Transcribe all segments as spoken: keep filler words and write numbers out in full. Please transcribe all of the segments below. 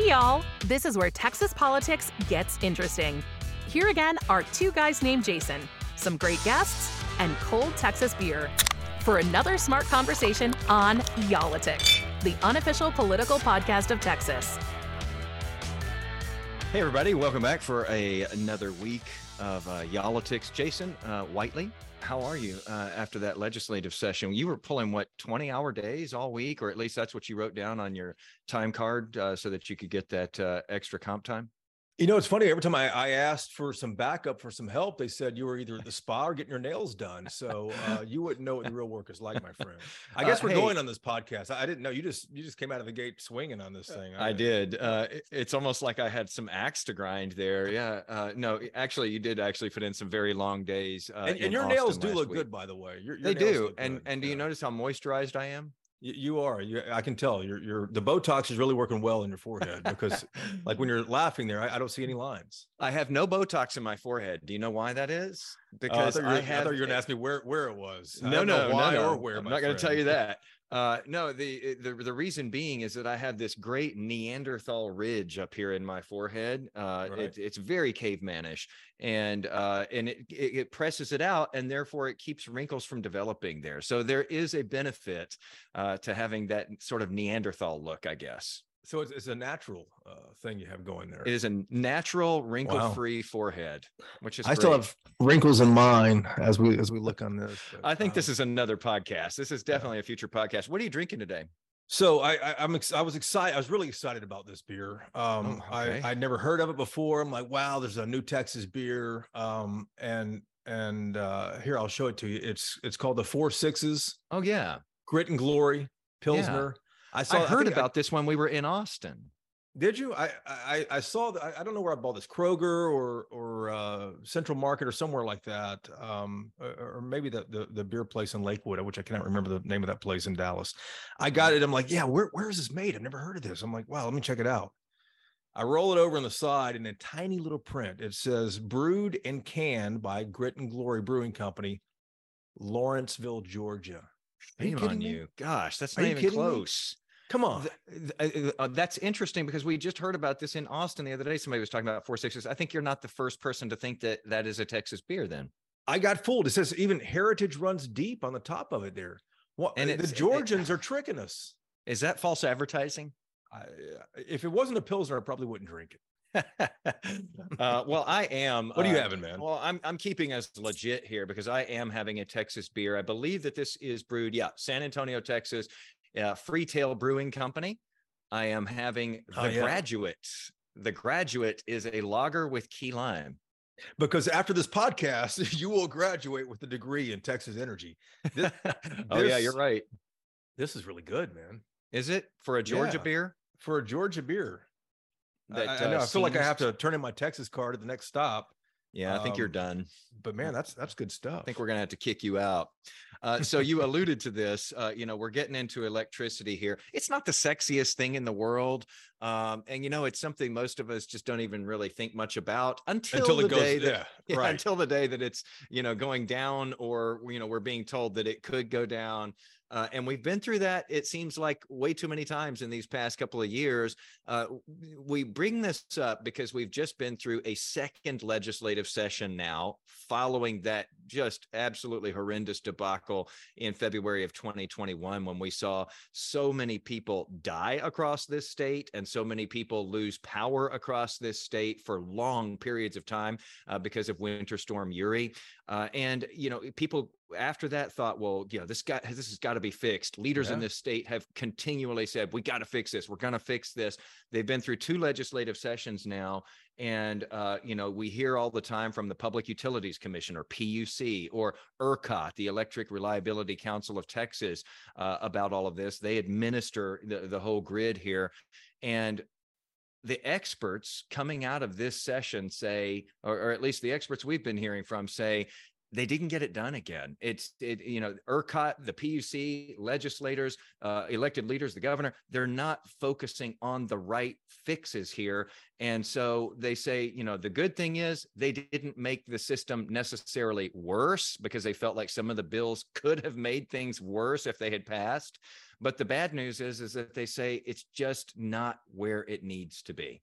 Hey, y'all. This is where Texas politics gets interesting. Here again are two guys named Jason, some great guests, and cold Texas beer for another smart conversation on Y'all-itics, the unofficial political podcast of Texas. Hey, everybody. Welcome back for a, another week of uh, Y'all-itics. Jason uh, Whiteley, how are you uh, after that legislative session? You were pulling, what, twenty-hour days all week, or at least that's what you wrote down on your time card uh, so that you could get that uh, extra comp time? You know, it's funny. Every time I, I asked for some backup, for some help, they said you were either at the spa or getting your nails done. So uh, you wouldn't know what the real work is like, my friend. I guess uh, we're hey, going on this podcast. I didn't know. You just you just came out of the gate swinging on this thing. I, I did. Uh, it, it's almost like I had some axe to grind there. Yeah. Uh, no, actually, you did actually put in some very long days. Uh, and, and your Austin nails do look week. good, by the way. Your, your they do. And good. and do yeah. you notice how moisturized I am? You are. You, I can tell. You're. You're. The Botox is really working well in your forehead because, like, when you're laughing there, I, I don't see any lines. I have no Botox in my forehead. Do you know why that is? Because uh, I, I, have, I thought you were going to ask me where where it was. No, no, why no, no. or where. I'm not going to tell you that. Uh, no, the, the the reason being is that I have this great Neanderthal ridge up here in my forehead. Uh, right. it, it's very cavemanish, and uh, and it, it it presses it out, and therefore it keeps wrinkles from developing there. So there is a benefit uh, to having that sort of Neanderthal look, I guess. So it's, it's a natural uh, thing you have going there. It is a natural wrinkle-free wow. forehead, which is I great. still have wrinkles in mine as we as we look on this. But, I think um, this is another podcast. This is definitely yeah. a future podcast. What are you drinking today? So I, I I'm ex- I was excited. I was really excited about this beer. Um, oh, okay. I I'd never heard of it before. I'm like, wow, there's a new Texas beer. Um, and and uh, here I'll show it to you. It's it's called the Four Sixes. Oh yeah, Grit and Glory Pilsner. Yeah. I saw. I heard I about I, this when we were in Austin. Did you? I I, I saw that. I, I don't know where I bought this, Kroger or or uh, Central Market or somewhere like that, um, or, or maybe the, the the beer place in Lakewood, which I cannot remember the name of that place in Dallas. I got it. I'm like, yeah, where where is this made? I've never heard of this. I'm like, wow, let me check it out. I roll it over on the side in a tiny little print. It says brewed and canned by Grit and Glory Brewing Company, Lawrenceville, Georgia. Shame on you. Me? Gosh, that's not even close. Me? Come on. Uh, uh, that's interesting because we just heard about this in Austin the other day. Somebody was talking about Four Sixes. I think you're not the first person to think that that is a Texas beer then. I got fooled. It says even heritage runs deep on the top of it there. Well, and the Georgians it, are tricking us. Is that false advertising? I, if it wasn't a Pilsner, I probably wouldn't drink it. uh, well, I am. What are you uh, having, man? Well, I'm I'm keeping us legit here because I am having a Texas beer. I believe that this is brewed, yeah, San Antonio, Texas, uh, Freetail Brewing Company. I am having the oh, yeah. Graduate. The Graduate is a lager with key lime. Because after this podcast, you will graduate with a degree in Texas Energy. This, oh this, yeah, you're right. This is really good, man. Is it for a Georgia yeah. beer? For a Georgia beer. That, I, I know. Uh, I feel like I have to turn in my Texas card at the next stop. Yeah, I think um, you're done. But man, that's that's good stuff. I think we're gonna have to kick you out. Uh, so you alluded to this. Uh, you know, we're getting into electricity here. It's not the sexiest thing in the world, um, and you know, it's something most of us just don't even really think much about until, until the it goes, day that, yeah, yeah, right. until the day that it's you know going down, or you know, we're being told that it could go down. Uh, and we've been through that, it seems like, way too many times in these past couple of years. Uh, we bring this up because we've just been through a second legislative session now, following that just absolutely horrendous debacle in February of twenty twenty-one, when we saw so many people die across this state and so many people lose power across this state for long periods of time uh, because of Winter Storm Uri. Uh, and, you know, people after that thought, well, you know, this guy, this has got to be fixed. Leaders yeah. in this state have continually said, we got to fix this. We're going to fix this. They've been through two legislative sessions now. And, uh, you know, we hear all the time from the Public Utilities Commission, or P U C, or ERCOT, the Electric Reliability Council of Texas, uh, about all of this. They administer the, the whole grid here. And the experts coming out of this session say, or, or at least the experts we've been hearing from say, they didn't get it done again. It's, it, you know, ERCOT, the P U C, legislators, uh, elected leaders, the governor, they're not focusing on the right fixes here. And so they say, you know, the good thing is they didn't make the system necessarily worse, because they felt like some of the bills could have made things worse if they had passed. But the bad news is, is that they say it's just not where it needs to be.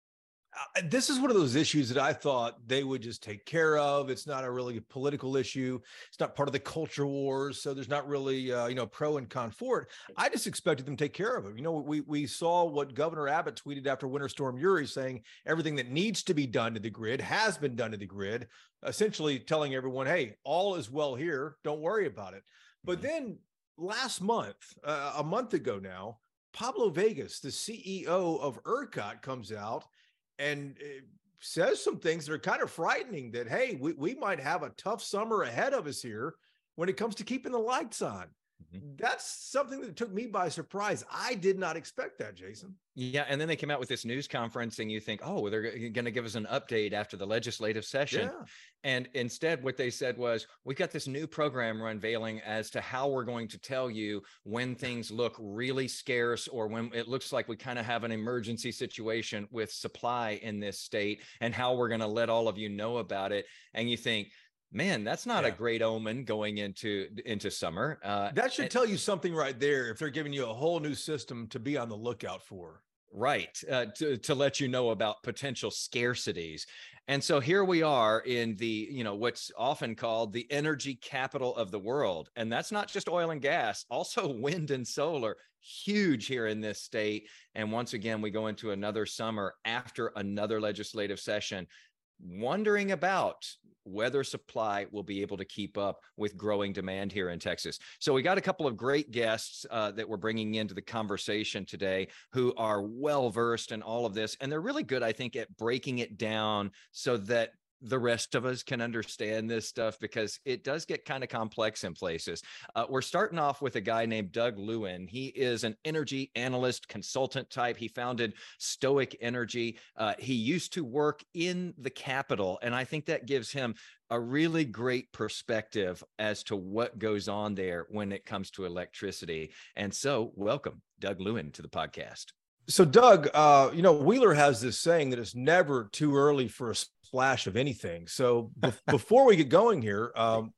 Uh, this is one of those issues that I thought they would just take care of. It's not a really political issue. It's not part of the culture wars. So there's not really, uh, you know, pro and con for it. I just expected them to take care of it. You know, we we saw what Governor Abbott tweeted after Winter Storm Uri, saying everything that needs to be done to the grid has been done to the grid, essentially telling everyone, hey, all is well here. Don't worry about it. But then last month, uh, a month ago now, Pablo Vegas, the C E O of ERCOT, comes out and says some things that are kind of frightening, that, hey, we, we might have a tough summer ahead of us here when it comes to keeping the lights on. Mm-hmm. That's something that took me by surprise. I did not expect that, Jason. Yeah. And then they came out with this news conference and you think, oh, well, they're going to give us an update after the legislative session. Yeah. And instead, what they said was, we got this new program we're unveiling as to how we're going to tell you when things look really scarce, or when it looks like we kind of have an emergency situation with supply in this state, and how we're going to let all of you know about it. And you think, man, that's not yeah. a great omen going into into summer. Uh, that should and, tell you something right there, if they're giving you a whole new system to be on the lookout for. Right, uh, to, to let you know about potential scarcities. And so here we are in the, you know, what's often called the energy capital of the world. And that's not just oil and gas, also wind and solar, huge here in this state. And once again, we go into another summer after another legislative session, wondering about whether supply will be able to keep up with growing demand here in Texas. So we got a couple of great guests uh, that we're bringing into the conversation today, who are well-versed in all of this. And they're really good, I think, at breaking it down so that the rest of us can understand this stuff, because it does get kind of complex in places. Uh, we're starting off with a guy named Doug Lewin. He is an energy analyst, consultant type. He founded Stoic Energy. Uh, he used to work in the Capitol, and I think that gives him a really great perspective as to what goes on there when it comes to electricity. And so welcome, Doug Lewin, to the podcast. So Doug, uh, you know, Wheeler has this saying that it's never too early for a splash of anything. So be- before we get going here, um,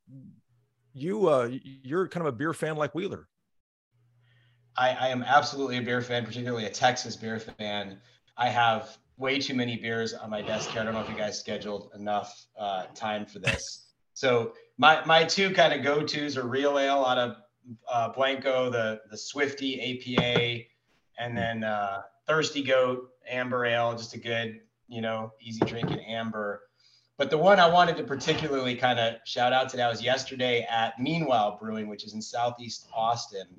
you, uh, you're kind of a beer fan like Wheeler. I, I am absolutely a beer fan, particularly a Texas beer fan. I have way too many beers on my desk here. I don't know if you guys scheduled enough uh, time for this. So my my two kind of go-tos are Real Ale out of uh, Blanco, the, the Swifty A P A, and then uh, Thirsty Goat Amber Ale, just a good, you know, easy drinking amber. But the one I wanted to particularly kind of shout out today was yesterday at Meanwhile Brewing, which is in Southeast Austin.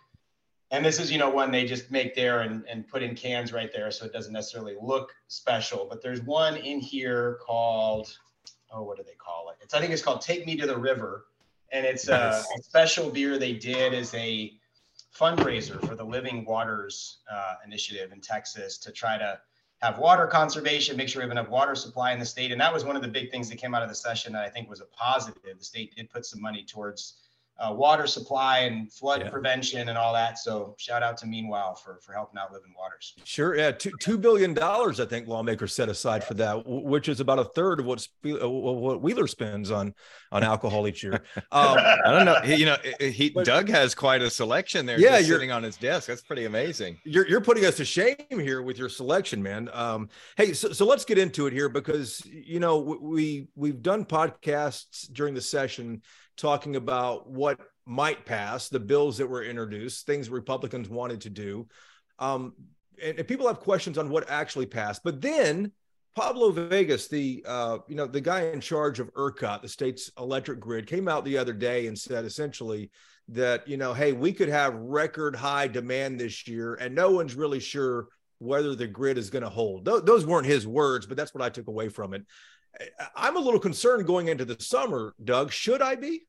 And this is, you know, one they just make there and, and put in cans right there, so it doesn't necessarily look special. But there's one in here called, oh, what do they call it? It's I think it's called Take Me to the River. And it's a, a special beer they did as a fundraiser for the Living Waters uh, initiative in Texas to try to have water conservation, make sure we have enough water supply in the state. And that was one of the big things that came out of the session that I think was a positive. The state did put some money towards uh, water supply and flood yeah. prevention and all that. So shout out to Meanwhile for, for helping out Living Waters. Sure. Yeah. Two, $2 billion, I think lawmakers set aside for that, which is about a third of what, what Wheeler spends on, on alcohol each year. Um, I don't know. He, you know, he, but, Doug has quite a selection there. Yeah. Just sitting on his desk. That's pretty amazing. You're, you're putting us to shame here with your selection, man. Um, hey, so, so let's get into it here, because, you know, we, we've done podcasts during the session talking about what might pass, the bills that were introduced, things Republicans wanted to do. Um, and, and people have questions on what actually passed. But then Pablo Vegas, the uh, you know, the guy in charge of ERCOT, the state's electric grid, came out the other day and said essentially that, you know, hey, we could have record high demand this year, and no one's really sure whether the grid is going to hold. Th- those weren't his words, but that's what I took away from it. I'm a little concerned going into the summer, Doug. Should I be?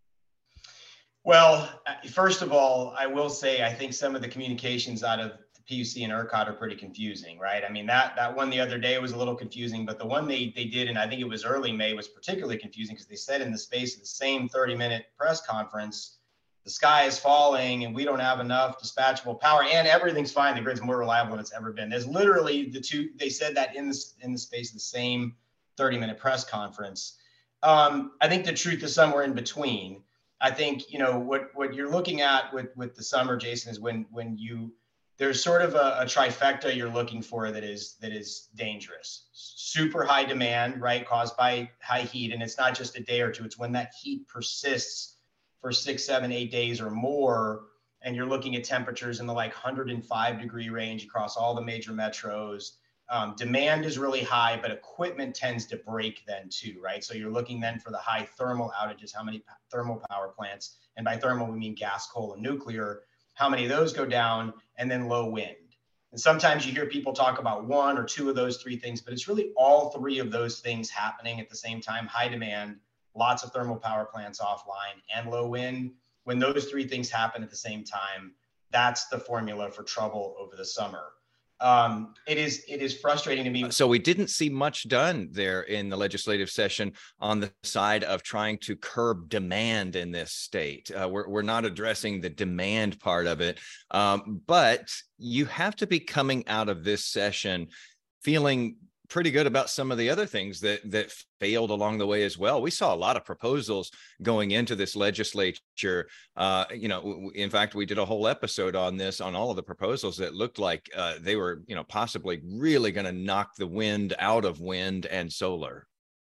Well, first of all, I will say I think some of the communications out of the P U C and ERCOT are pretty confusing, right? I mean, that that one the other day was a little confusing, but the one they they did, and I think it was early May, was particularly confusing because they said in the space of the same thirty minute press conference, the sky is falling and we don't have enough dispatchable power and everything's fine. The grid's more reliable than it's ever been. There's literally the two, they said that in the, in the space of the same thirty minute press conference. Um, I think the truth is somewhere in between. I think, you know, what, what you're looking at with, with the summer, Jason, is when, when you, there's sort of a, a trifecta you're looking for that is, that is dangerous. Super high demand, right? Caused by high heat. And it's not just a day or two. It's when that heat persists for six, seven, eight days or more. And you're looking at temperatures in the like one hundred five degree range across all the major metros. Um, demand is really high, but equipment tends to break then too, right? So you're looking then for the high thermal outages, how many p- thermal power plants, and by thermal, we mean gas, coal, and nuclear, how many of those go down, and then low wind. And sometimes you hear people talk about one or two of those three things, but it's really all three of those things happening at the same time: high demand, lots of thermal power plants offline, and low wind. When those three things happen at the same time, that's the formula for trouble over the summer. Um, it is it is frustrating to me. So we didn't see much done there in the legislative session on the side of trying to curb demand in this state. Uh, we're, we're not addressing the demand part of it, um, but you have to be coming out of this session feeling pretty good about some of the other things that that failed along the way as well. We saw a lot of proposals going into this legislature. Uh, you know, in fact, we did a whole episode on this, on all of the proposals that looked like uh, they were, you know, possibly really going to knock the wind out of wind and solar.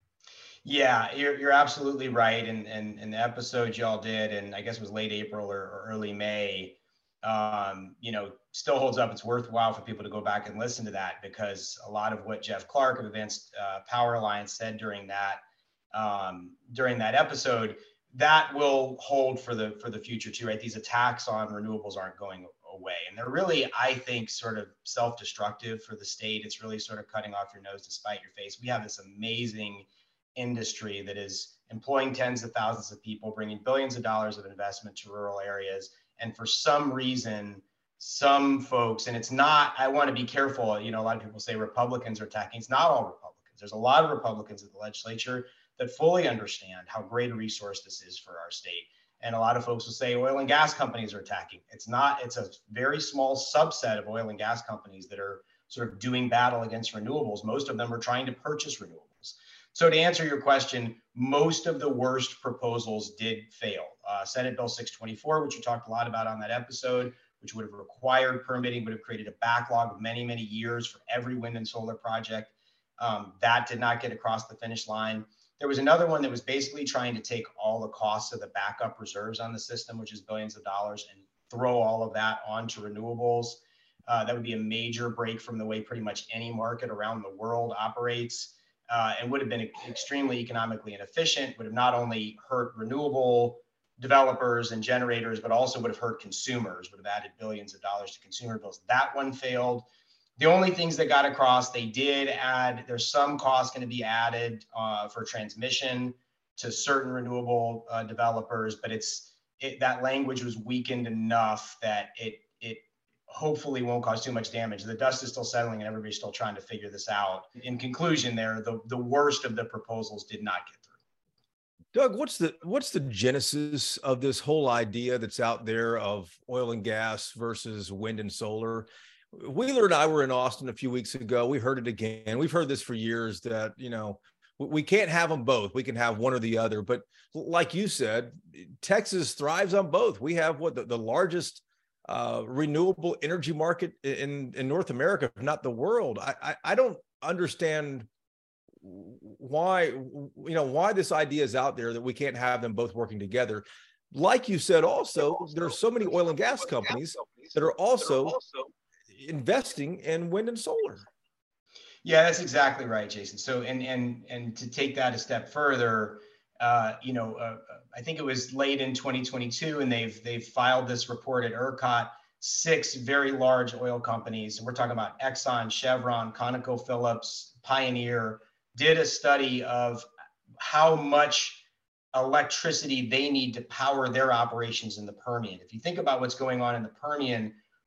Yeah, you're you're absolutely right. And and and the episode y'all did, and I guess it was late April or, or early May, um, you know, still holds up. It's worthwhile for people to go back and listen to that, because a lot of what Jeff Clark of Advanced uh, Power Alliance said during that um, during that episode, that will hold for the for the future too, right? These attacks on renewables aren't going away, and they're really, I think, sort of self-destructive for the state. It's really sort of cutting off your nose to spite your face. We have this amazing industry that is employing tens of thousands of people, bringing billions of dollars of investment to rural areas. And for some reason, some folks, and it's not, I want to be careful, you know, a lot of people say Republicans are attacking. It's not all Republicans. There's a lot of Republicans in the legislature that fully understand how great a resource this is for our state. And a lot of folks will say oil and gas companies are attacking. It's not, it's a very small subset of oil and gas companies that are sort of doing battle against renewables. Most of them are trying to purchase renewables. So to answer your question, most of the worst proposals did fail. Uh, Senate Bill six twenty-four, which we talked a lot about on that episode, which would have required permitting, would have created a backlog of many, many years for every wind and solar project. Um, that did not get across the finish line. There was another one that was basically trying to take all the costs of the backup reserves on the system, which is billions of dollars, and throw all of that onto renewables. Uh, that would be a major break from the way pretty much any market around the world operates. Uh, and would have been extremely economically inefficient, would have not only hurt renewable developers and generators, but also would have hurt consumers, would have added billions of dollars to consumer bills. That one failed. The only things that got across, they did add, there's some cost going to be added uh, for transmission to certain renewable uh, developers, but it's it, that language was weakened enough that it it hopefully won't cause too much damage. The dust is still settling and everybody's still trying to figure this out. In conclusion there, the, the worst of the proposals did not get through. Doug, what's the what's the genesis of this whole idea that's out there of oil and gas versus wind and solar? Wheeler and I were in Austin a few weeks ago. We heard it again. We've heard this for years that, you know, we can't have them both. We can have one or the other. But like you said, Texas thrives on both. We have what the, the largest uh, renewable energy market in, in North America, if not the world. I, I, I don't understand why, you know, why this idea is out there that we can't have them both working together. Like you said, also, there are so many oil and gas companies that are also investing in wind and solar. Yeah, that's exactly right, Jason. So, and and and to take that a step further, uh, you know, uh, I think it was late in twenty twenty-two, and they've they've filed this report at ERCOT. Six very large oil companies, and we're talking about Exxon, Chevron, ConocoPhillips, Pioneer, did a study of how much electricity they need to power their operations in the Permian. If you think about what's going on in the Permian,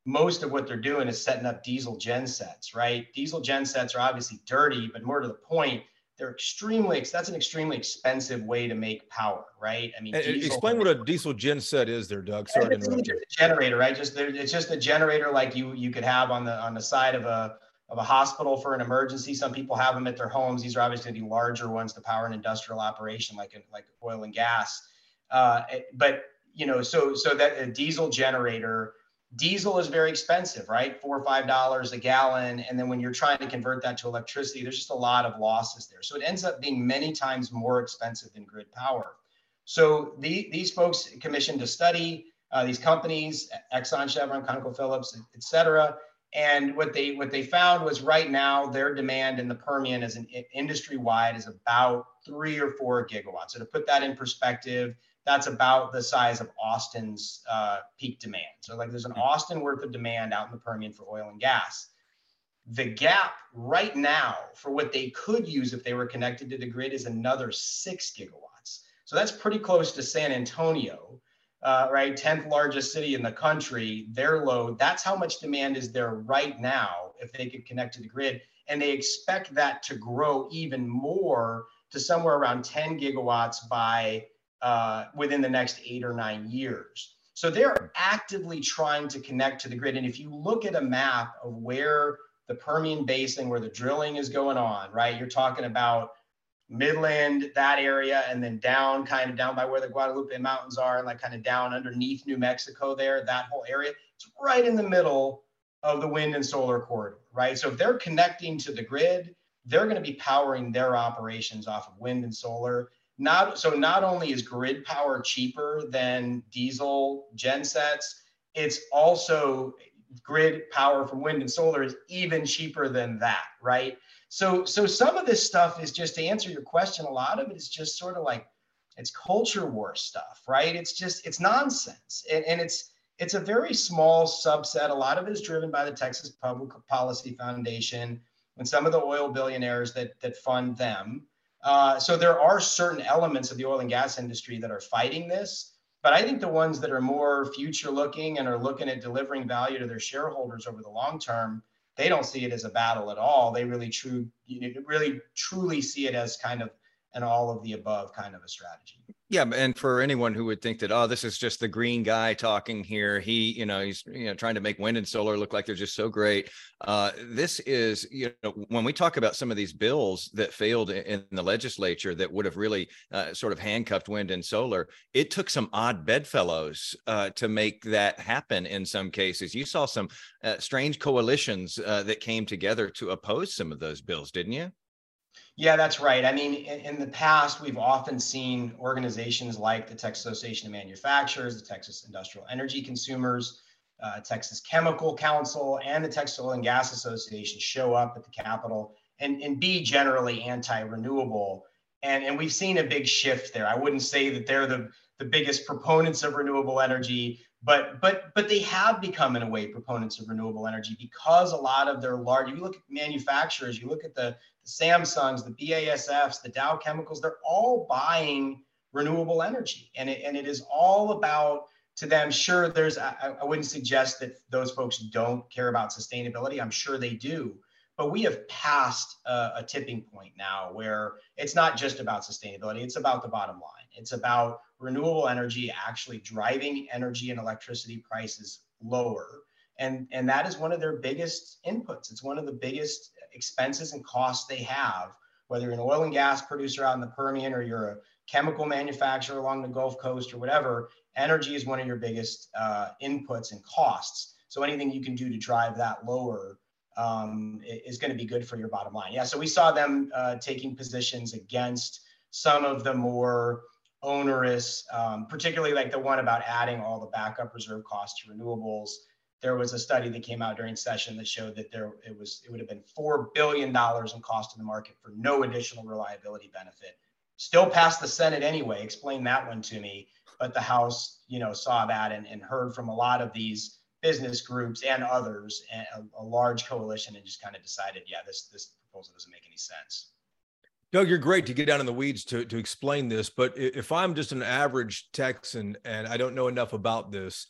most of what they're doing is setting up diesel gen sets, right? Diesel gen sets are obviously dirty, but more to the point, they're extremely, that's an extremely expensive way to make power, right? I mean, diesel, explain what a diesel gen set is there, Doug. Sorry to interrupt you. It's a generator, right? Just it's just a generator like you you could have on the on the side of a of a hospital for an emergency. Some people have them at their homes. These are obviously going to be larger ones to power an industrial operation like like oil and gas. Uh, but you know, so so that a diesel generator. Diesel is very expensive, right? Four or five dollars a gallon. And then when you're trying to convert that to electricity, there's just a lot of losses there. So it ends up being many times more expensive than grid power. So the, these folks commissioned a study, uh, these companies, Exxon, Chevron, ConocoPhillips, et cetera. And what they what they found was right now their demand in the Permian as an industry wide is about three or four gigawatts. So to put that in perspective, that's about the size of Austin's uh, peak demand. So like there's an Austin worth of demand out in the Permian for oil and gas. The gap right now for what they could use if they were connected to the grid is another six gigawatts. So that's pretty close to San Antonio, uh, right? tenth largest city in the country, their load, that's how much demand is there right now if they could connect to the grid. And they expect that to grow even more to somewhere around ten gigawatts by Uh, within the next eight or nine years. So they're actively trying to connect to the grid. And if you look at a map of where the Permian Basin, where the drilling is going on, right, you're talking about Midland, that area, and then down, kind of down by where the Guadalupe Mountains are, and like kind of down underneath New Mexico there, that whole area, it's right in the middle of the wind and solar corridor, right? So if they're connecting to the grid, they're going to be powering their operations off of wind and solar. Not so not only is grid power cheaper than diesel gen sets, it's also grid power from wind and solar is even cheaper than that, right? So so some of this stuff is just, to answer your question, a lot of it is just sort of like, it's culture war stuff, right? It's just, it's nonsense. And, and it's it's a very small subset. A lot of it is driven by the Texas Public Policy Foundation and some of the oil billionaires that that fund them. Uh, so there are certain elements of the oil and gas industry that are fighting this, but I think the ones that are more future looking and are looking at delivering value to their shareholders over the long term, they don't see it as a battle at all. They really true, really truly see it as kind of an all of the above kind of a strategy. Yeah, and for anyone who would think that, oh, this is just the green guy talking here, he, you know, he's, you know, trying to make wind and solar look like they're just so great. Uh, this is, you know, when we talk about some of these bills that failed in the legislature that would have really uh, sort of handcuffed wind and solar, it took some odd bedfellows uh, to make that happen in some cases. You saw some uh, strange coalitions uh, that came together to oppose some of those bills, didn't you? Yeah, that's right. I mean, in, in the past, we've often seen organizations like the Texas Association of Manufacturers, the Texas Industrial Energy Consumers, uh, Texas Chemical Council, and the Texas Oil and Gas Association show up at the Capitol and, and be generally anti-renewable. And, and we've seen a big shift there. I wouldn't say that they're the, the biggest proponents of renewable energy, but but but they have become, in a way, proponents of renewable energy because a lot of their large, you look at manufacturers, you look at the, the Samsungs, the B A S Fs, the Dow Chemicals, they're all buying renewable energy. And it, and it is all about, to them, sure, there's, I, I wouldn't suggest that those folks don't care about sustainability. I'm sure they do. But we have passed a, a tipping point now where it's not just about sustainability, it's about the bottom line. It's about renewable energy actually driving energy and electricity prices lower. And, and that is one of their biggest inputs. It's one of the biggest expenses and costs they have, whether you're an oil and gas producer out in the Permian or you're a chemical manufacturer along the Gulf Coast or whatever. Energy is one of your biggest uh, inputs and costs. So anything you can do to drive that lower um, is going to be good for your bottom line. Yeah, so we saw them uh, taking positions against some of the more onerous, um, particularly like the one about adding all the backup reserve costs to renewables. There was a study that came out during session that showed that there it was it would have been four billion dollars in cost to the market for no additional reliability benefit. Still passed the Senate anyway. Explain that one to me. But the House, you know, saw that and, and heard from a lot of these business groups and others, and a, a large coalition, and just kind of decided, yeah, this this proposal doesn't make any sense. Doug, you're great to get down in the weeds to, to explain this, but if I'm just an average Texan and I don't know enough about this,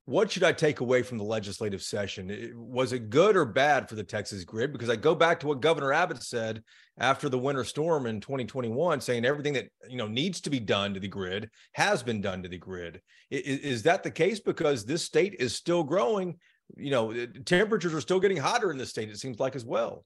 what should I take away from the legislative session? It, was it good or bad for the Texas grid? Because I go back to what Governor Abbott said after the winter storm in twenty twenty-one, saying everything that, you know, needs to be done to the grid has been done to the grid. Is, is that the case? Because this state is still growing. You know, temperatures are still getting hotter in the state, it seems like, as well.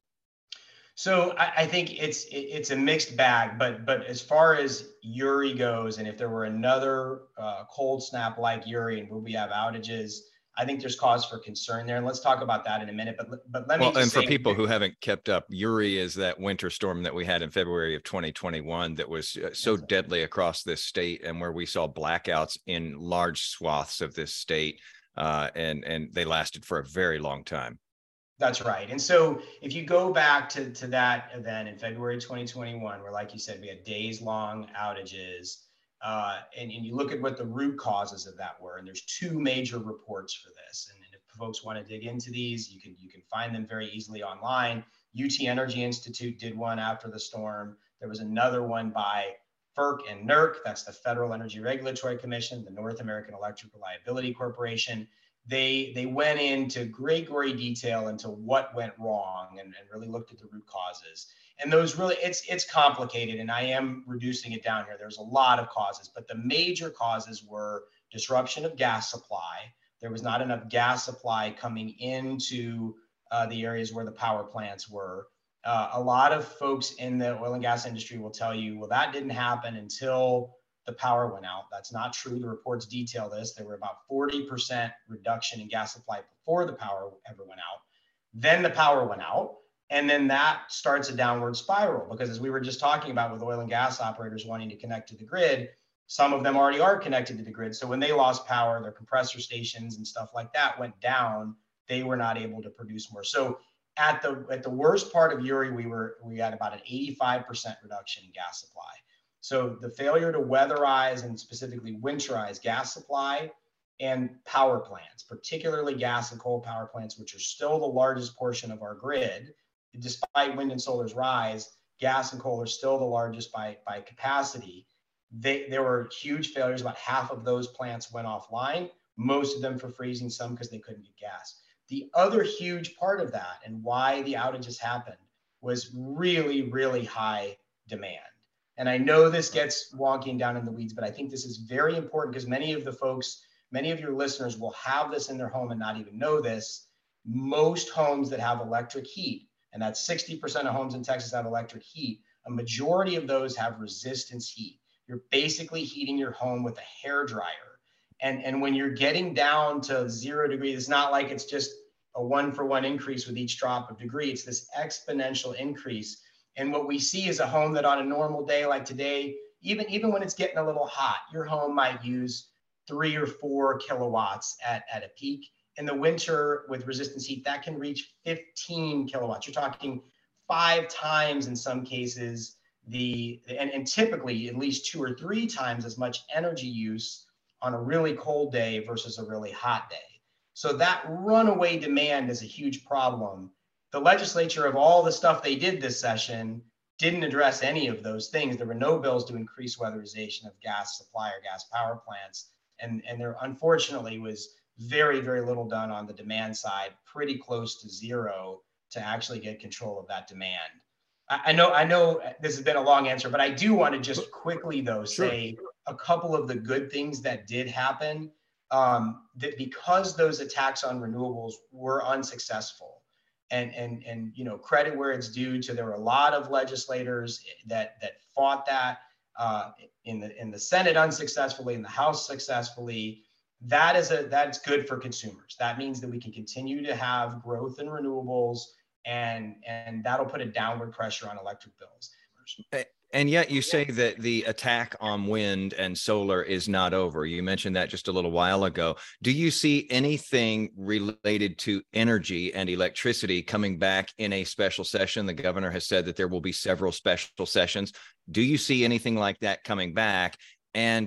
So I, I think it's it's a mixed bag, but but as far as Uri goes, and if there were another uh, cold snap like Uri and would we have outages, I think there's cause for concern there. And let's talk about that in a minute. But but let me well, just and say, for people who haven't kept up, Uri is that winter storm that we had in February of twenty twenty-one that was so deadly across this state, and where we saw blackouts in large swaths of this state, uh, and and they lasted for a very long time. That's right. And so if you go back to, to that event in February twenty twenty-one, where, like you said, we had days long outages, uh, and, and you look at what the root causes of that were, and there's two major reports for this. And, and if folks want to dig into these, you can, you can find them very easily online. U T Energy Institute did one after the storm. There was another one by FERC and NERC, that's the Federal Energy Regulatory Commission, the North American Electric Reliability Corporation. They they went into great, great detail into what went wrong and, and really looked at the root causes. And those really, it's it's complicated, and I am reducing it down here. There's a lot of causes, but the major causes were disruption of gas supply. There was not enough gas supply coming into uh, the areas where the power plants were. Uh, a lot of folks in the oil and gas industry will tell you, well, that didn't happen until the power went out. That's not true. The reports detail this. There were about forty percent reduction in gas supply before the power ever went out. Then the power went out. And then that starts a downward spiral, because as we were just talking about with oil and gas operators wanting to connect to the grid, some of them already are connected to the grid. So when they lost power, their compressor stations and stuff like that went down. They were not able to produce more. So at the at the worst part of Uri, we were we had about an eighty-five percent reduction in gas supply. So the failure to weatherize and specifically winterize gas supply and power plants, particularly gas and coal power plants, which are still the largest portion of our grid, despite wind and solar's rise, gas and coal are still the largest by, by capacity. They, there were huge failures. About half of those plants went offline, most of them for freezing, some because they couldn't get gas. The other huge part of that, and why the outages happened, was really, really high demand. And I know this gets wonky down in the weeds, but I think this is very important, because many of the folks, many of your listeners will have this in their home and not even know this. Most homes that have electric heat, and that's sixty percent of homes in Texas have electric heat, a majority of those have resistance heat. You're basically heating your home with a hair dryer. And, and when you're getting down to zero degrees, it's not like it's just a one for one increase with each drop of degree. It's this exponential increase. And what we see is a home that on a normal day like today, even, even when it's getting a little hot, your home might use three or four kilowatts at, at a peak. In the winter with resistance heat, that can reach fifteen kilowatts. You're talking five times in some cases, the and, and typically at least two or three times as much energy use on a really cold day versus a really hot day. So that runaway demand is a huge problem. The legislature, of all the stuff they did this session, didn't address any of those things. There were no bills to increase weatherization of gas supply or gas power plants. And, and there unfortunately was very, very little done on the demand side, pretty close to zero to actually get control of that demand. I, I know, I know this has been a long answer, but I do want to just quickly though, say a couple of the good things that did happen, um, that because those attacks on renewables were unsuccessful. And, and, and, you know, credit where it's due to, there were a lot of legislators that, that fought that uh, in the, in the Senate unsuccessfully, in the House successfully. That is a, that's good for consumers. That means that we can continue to have growth in renewables, and, and that'll put a downward pressure on electric bills. And yet you say that the attack on wind and solar is not over. You mentioned that just a little while ago. Do you see anything related to energy and electricity coming back in a special session? The governor has said that there will be several special sessions. Do you see anything like that coming back? And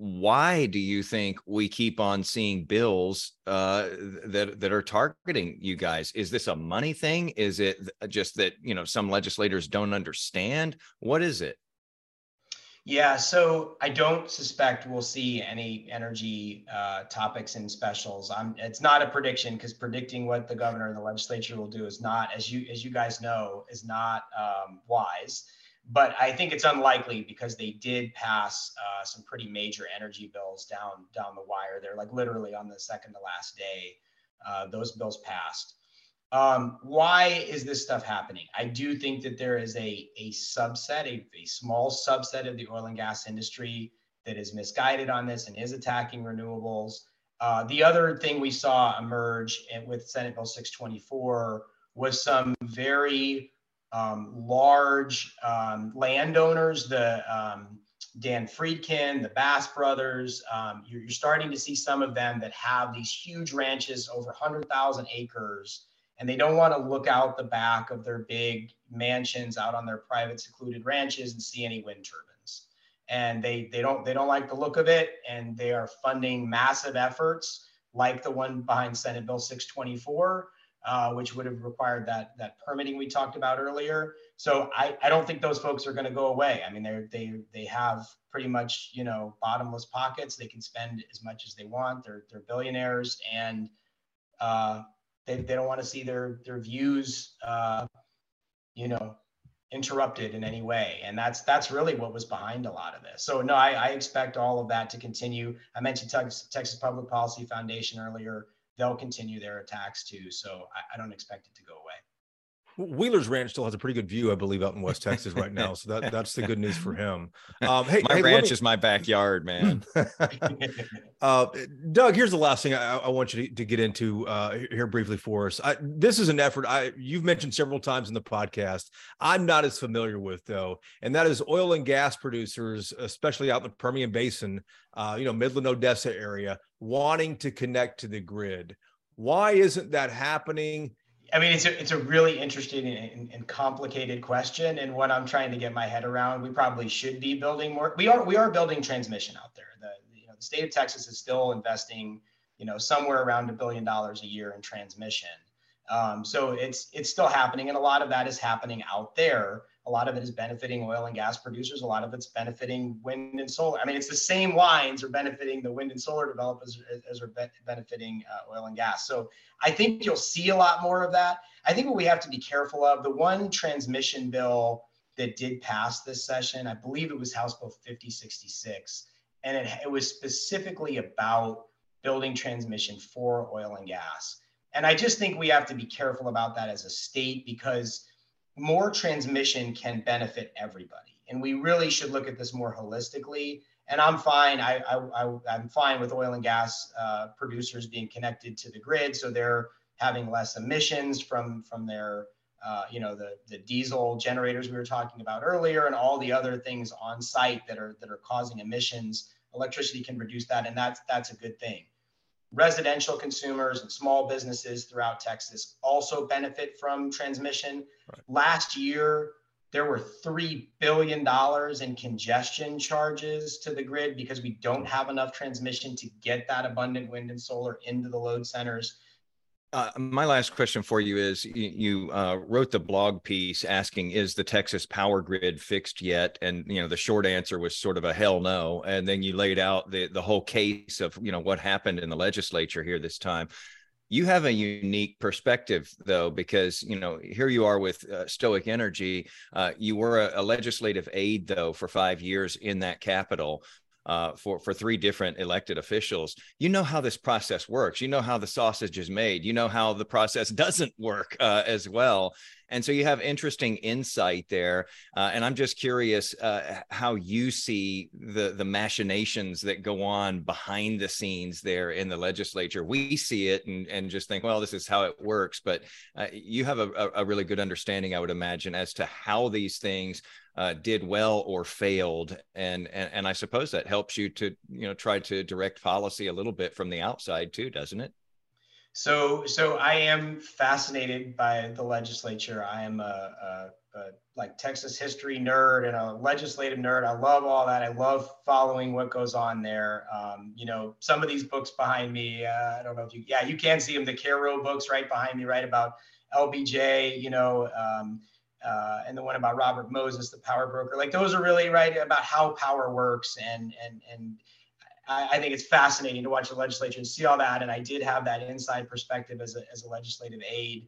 why do you think we keep on seeing bills uh, that that are targeting you guys? Is this a money thing? Is it just that, you know, some legislators don't understand? What is it? Yeah, so I don't suspect we'll see any energy uh, topics in specials. I'm, it's not a prediction, because predicting what the governor and the legislature will do is not, as you as you guys know, is not um, wise. But I think it's unlikely, because they did pass uh, some pretty major energy bills down down the wire. They're like literally on the second to last day, uh, those bills passed. Um, why is this stuff happening? I do think that there is a, a subset, a, a small subset of the oil and gas industry that is misguided on this and is attacking renewables. Uh, the other thing we saw emerge with Senate Bill six twenty-four was some very um, large um, landowners, the um, Dan Friedkin, the Bass brothers. Um, you're, you're starting to see some of them that have these huge ranches, over one hundred thousand acres, and they don't want to look out the back of their big mansions out on their private secluded ranches and see any wind turbines. And they they don't they don't like the look of it, and they are funding massive efforts like the one behind Senate Bill six twenty-four, uh, which would have required that that permitting we talked about earlier. So I, I don't think those folks are going to go away. I mean, they they they have pretty much, you know, bottomless pockets. They can spend as much as they want. They're they're billionaires, and uh, They, they don't want to see their their views, uh, you know, interrupted in any way. And that's that's really what was behind a lot of this. So no, I, I expect all of that to continue. I mentioned Texas, Texas Public Policy Foundation earlier. They'll continue their attacks too. So I, I don't expect it to go away. Wheeler's Ranch still has a pretty good view, I believe, out in West Texas right now. So that, that's the good news for him. Um, hey, my hey, ranch me... is my backyard, man. uh, Doug, here's the last thing I, I want you to, to get into uh, here briefly for us. I, this is an effort I you've mentioned several times in the podcast. I'm not as familiar with, though, and that is oil and gas producers, especially out in the Permian Basin, uh, you know, Midland, Odessa area, wanting to connect to the grid. Why isn't that happening? I mean, it's a, it's a really interesting and, and complicated question, and one I'm trying to get my head around. We probably should be building more. We are we are building transmission out there. The you know the state of Texas is still investing, you know, somewhere around a billion dollars a year in transmission. Um, so it's it's still happening, and a lot of that is happening out there. A lot of it is benefiting oil and gas producers. A lot of it's benefiting wind and solar. I mean, it's the same lines are benefiting the wind and solar developers as, as are be benefiting uh, oil and gas. So I think you'll see a lot more of that. I think what we have to be careful of, the one transmission bill that did pass this session, I believe it was House Bill fifty sixty-six, and it, it was specifically about building transmission for oil and gas. And I just think we have to be careful about that as a state, because more transmission can benefit everybody. And we really should look at this more holistically. And I'm fine. I, I, I'm fine with oil and gas uh, producers being connected to the grid, so they're having less emissions from from their, uh, you know, the the diesel generators we were talking about earlier, and all the other things on site that are that are causing emissions. Electricity can reduce that, and that's that's a good thing. Residential consumers and small businesses throughout Texas also benefit from transmission. Right. Last year, there were three billion dollars in congestion charges to the grid because we don't have enough transmission to get that abundant wind and solar into the load centers. Uh, my last question for you is, you, you uh, wrote the blog piece asking, is the Texas power grid fixed yet? And, you know, the short answer was sort of a hell no. And then you laid out the, the whole case of, you know, what happened in the legislature here this time. You have a unique perspective, though, because, you know, here you are with uh, Stoic Energy. Uh, you were a, a legislative aide, though, for five years in that Capitol. Uh, for, for three different elected officials. You know how this process works. You know how the sausage is made. You know how the process doesn't work uh, as well. And so you have interesting insight there. Uh, and I'm just curious uh, how you see the, the machinations that go on behind the scenes there in the legislature. We see it and, and just think, well, this is how it works. But uh, you have a, a really good understanding, I would imagine, as to how these things Uh, did well or failed, and, and and I suppose that helps you to you know try to direct policy a little bit from the outside too, doesn't it? So so I am fascinated by the legislature. I am a, a, a like Texas history nerd and a legislative nerd. I love all that. I love following what goes on there. Um, you know, some of these books behind me. Uh, I don't know if you yeah you can see them. The Caro books right behind me, right, about L B J. You know. Um, uh, and the one about Robert Moses, the power broker. Like those are really right about how power works. And, and, and I, I think it's fascinating to watch the legislature and see all that. And I did have that inside perspective as a, as a legislative aide.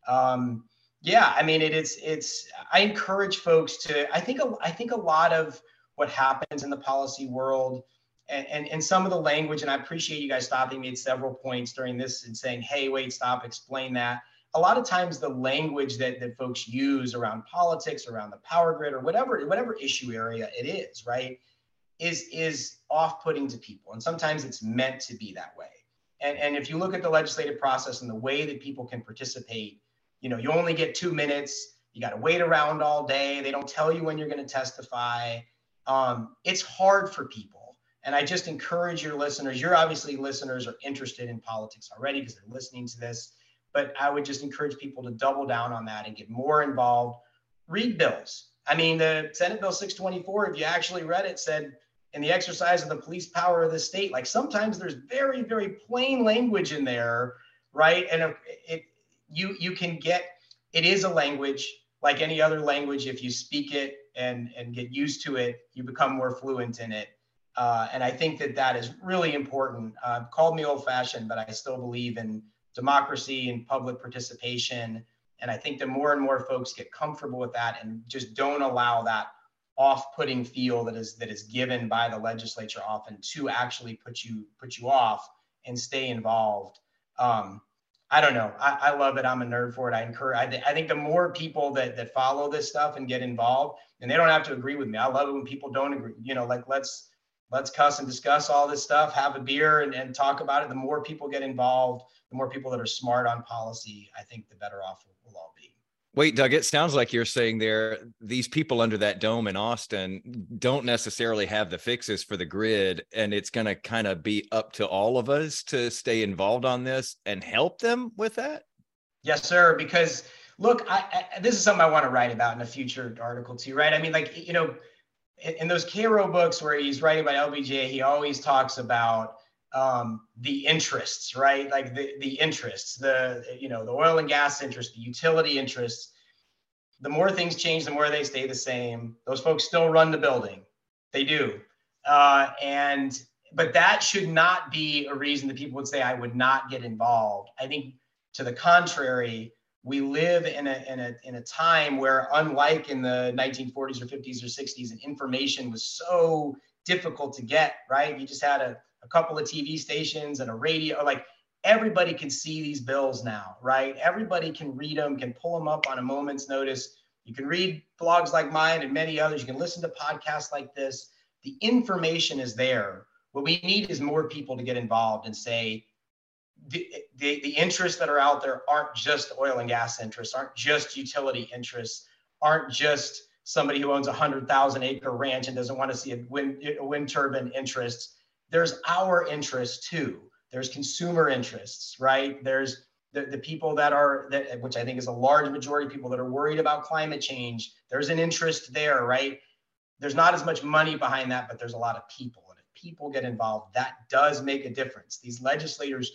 Um, yeah, I mean, it, it's, it's, I encourage folks to, I think, a, I think a lot of what happens in the policy world and, and, and some of the language, and I appreciate you guys stopping me at several points during this and saying, hey, wait, stop, explain that. A lot of times the language that, that folks use around politics, around the power grid, or whatever, whatever issue area it is, right, is, is off-putting to people. And sometimes it's meant to be that way. And, and if you look at the legislative process and the way that people can participate, you know, you only get two minutes, you got to wait around all day. They don't tell you when you're going to testify. Um, it's hard for people. And I just encourage your listeners, you're obviously listeners are interested in politics already because they're listening to this, but I would just encourage people to double down on that and get more involved. Read bills. I mean, the Senate Bill six twenty-four, if you actually read it, said in the exercise of the police power of the state, like sometimes there's very, very plain language in there, right? And it, it you you can get, it is a language like any other language. If you speak it and, and get used to it, you become more fluent in it. Uh, and I think that that is really important. Uh, called me old fashioned, but I still believe in democracy and public participation. And I think the more and more folks get comfortable with that and just don't allow that off-putting feel that is that is given by the legislature often to actually put you put you off and stay involved. Um, I don't know. I, I love it. I'm a nerd for it. I encourage. I, th- I think the more people that that follow this stuff and get involved, and they don't have to agree with me. I love it when people don't agree. You know, like let's let's cuss and discuss all this stuff, have a beer and, and talk about it. The more people get involved, the more people that are smart on policy, I think the better off we'll, we'll all be. Wait, Doug, it sounds like you're saying there, these people under that dome in Austin don't necessarily have the fixes for the grid. And it's going to kind of be up to all of us to stay involved on this and help them with that. Yes, sir. Because look, I, I, this is something I want to write about in a future article too, right? I mean, like, you know, in, in those Cairo books where he's writing about L B J, he always talks about um, the interests, right? Like the, the interests, the, you know, the oil and gas interests, the utility interests. The more things change, the more they stay the same. Those folks still run the building. They do. Uh, and, but that should not be a reason that people would say, I would not get involved. I think to the contrary, we live in a, in a, in a time where, unlike in the nineteen forties or fifties or sixties, and information was so difficult to get, right? You just had a, a couple of T V stations and a radio, like everybody can see these bills now, right? Everybody can read them, can pull them up on a moment's notice. You can read blogs like mine and many others. You can listen to podcasts like this. The information is there. What we need is more people to get involved and say, the, the, the interests that are out there aren't just oil and gas interests, aren't just utility interests, aren't just somebody who owns a hundred thousand acre ranch and doesn't want to see a wind, a wind turbine interests. There's our interests too. There's consumer interests, right? There's the, the people that are, that, which I think is a large majority of people that are worried about climate change. There's an interest there, right? There's not as much money behind that, but there's a lot of people. And if people get involved, that does make a difference. These legislators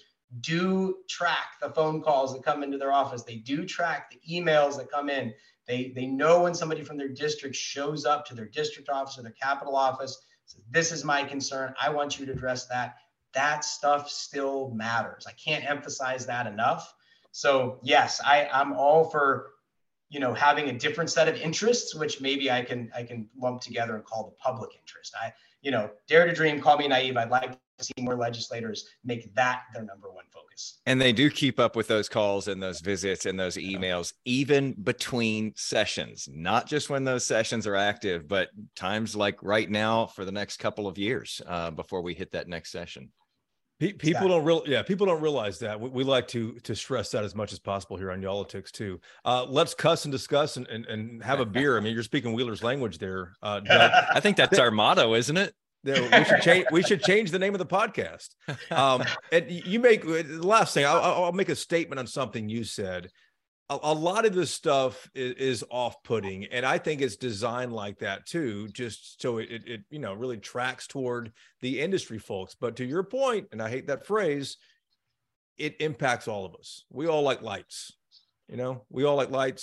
do track the phone calls that come into their office. They do track the emails that come in. They, they know when somebody from their district shows up to their district office or their capital office, says, this is my concern. I want you to address that. That stuff still matters. I can't emphasize that enough. So yes, I, I'm all for, you know, having a different set of interests, which maybe I can I can lump together and call the public interest. I, you know, dare to dream, call me naive. I'd like to see more legislators make that their number one focus. And they do keep up with those calls and those visits and those emails, even between sessions, not just when those sessions are active, but times like right now for the next couple of years uh, before we hit that next session. People exactly. don't real, yeah. People don't realize that. We, we like to to stress that as much as possible here on Y'all-itics too. Uh, let's cuss and discuss and, and and have a beer. I mean, you're speaking Wheeler's language there. Uh, Doug. I think that's our motto, isn't it? We should change. We should change the name of the podcast. Um, and you make the last thing. I'll, I'll make a statement on something you said. A, a lot of this stuff is, is off-putting, and I think it's designed like that too, just so it, it, it, you know, really tracks toward the industry folks. But to your point, and I hate that phrase, it impacts all of us. We all like lights, you know. We all like lights.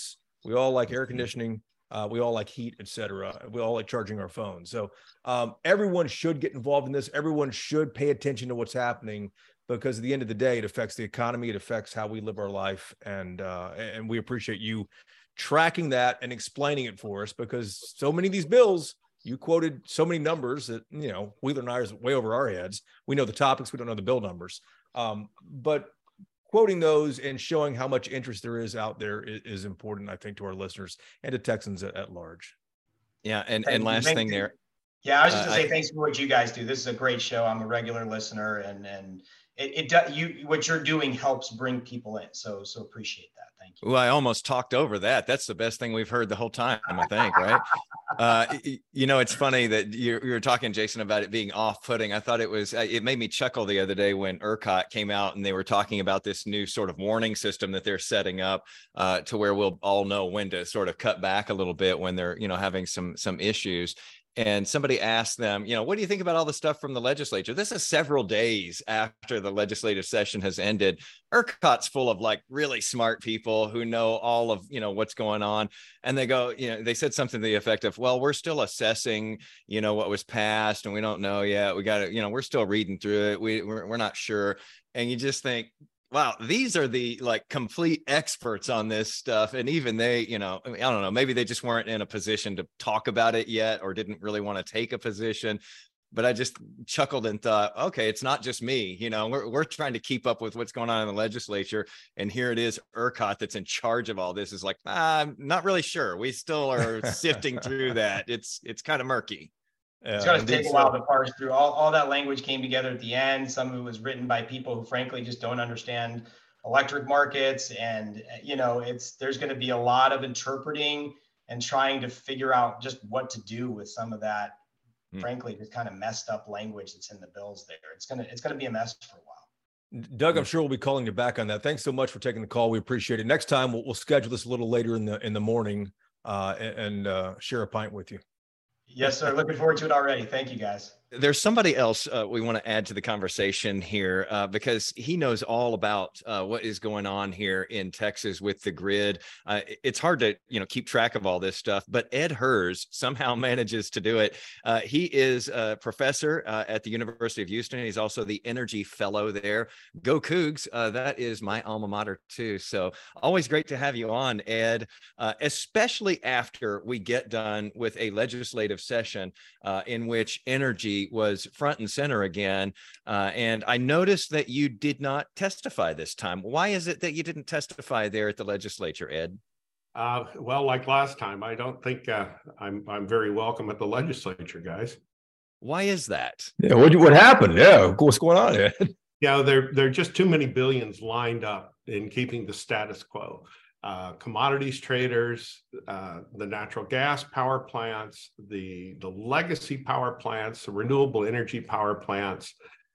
We all like air conditioning. Uh, we all like heat, et cetera. We all like charging our phones. So um, everyone should get involved in this. Everyone should pay attention to what's happening, because at the end of the day, it affects the economy. It affects how we live our life. And, uh, and we appreciate you tracking that and explaining it for us, because so many of these bills, you quoted so many numbers that, you know, Wheeler and I is way over our heads. We know the topics, we don't know the bill numbers. Um, but quoting those and showing how much interest there is out there is, is important, I think, to our listeners and to Texans at, at large. Yeah. And, Thank and you. last Thank thing you. there. Yeah, I was just Uh, gonna say I- thanks for what you guys do. This is a great show. I'm a regular listener, and and it, it does you what you're doing helps bring people in. So so appreciate that. Thank you. Well, I almost talked over that. That's the best thing we've heard the whole time, I think, right? uh, y- you know, it's funny that you you were talking, Jason, about it being off-putting. I thought it was, uh, it made me chuckle the other day when ERCOT came out and they were talking about this new sort of warning system that they're setting up uh, to where we'll all know when to sort of cut back a little bit when they're, you know, having some some issues. And somebody asked them, you know, what do you think about all the stuff from the legislature? This is several days after the legislative session has ended. ERCOT's full of like really smart people who know all of, you know, what's going on. And they go, you know, they said something to the effect of, well, we're still assessing, you know, what was passed and we don't know yet. We got to, you know, we're still reading through it. We, we're, we're not sure. And you just think, wow, these are the like complete experts on this stuff. And even they, you know, I mean, I don't know, maybe they just weren't in a position to talk about it yet or didn't really want to take a position. But I just chuckled and thought, okay, it's not just me. You know, we're, we're trying to keep up with what's going on in the legislature. And here it is, ERCOT that's in charge of all this is like, ah, I'm not really sure. We still are sifting through that. It's, it's kind of murky. It's Yeah, going to take a while so. to parse through. All, all that language came together at the end. Some of it was written by people who frankly just don't understand electric markets. And, you know, it's, there's going to be a lot of interpreting and trying to figure out just what to do with some of that, Hmm. frankly, just kind of messed up language that's in the bills there. It's going to, it's going to be a mess for a while. Doug, I'm sure we'll be calling you back on that. Thanks so much for taking the call. We appreciate it. Next time we'll, we'll schedule this a little later in the in the morning uh, and, and uh, share a pint with you. Yes, sir. Looking forward to it already. Thank you, guys. There's somebody else uh, we want to add to the conversation here uh, because he knows all about uh, what is going on here in Texas with the grid. Uh, it's hard to, you know, keep track of all this stuff, but Ed Hers somehow manages to do it. Uh, he is a professor uh, at the University of Houston. He's also the energy fellow there. Go Cougs. Uh, that is my alma mater too. So always great to have you on, Ed, uh, especially after we get done with a legislative session uh, in which energy was front and center again. Uh, and I noticed that you did not testify this time. Why is it that you didn't testify there at the legislature, Ed? Uh, well, like last time, I don't think uh, I'm I'm very welcome at the legislature, guys. Why is that? Yeah, what what happened? Yeah, what's going on, Ed? Yeah, there there are just too many billions lined up in keeping the status quo. Uh, commodities traders, uh, the natural gas power plants, the, the legacy power plants, the renewable energy power plants.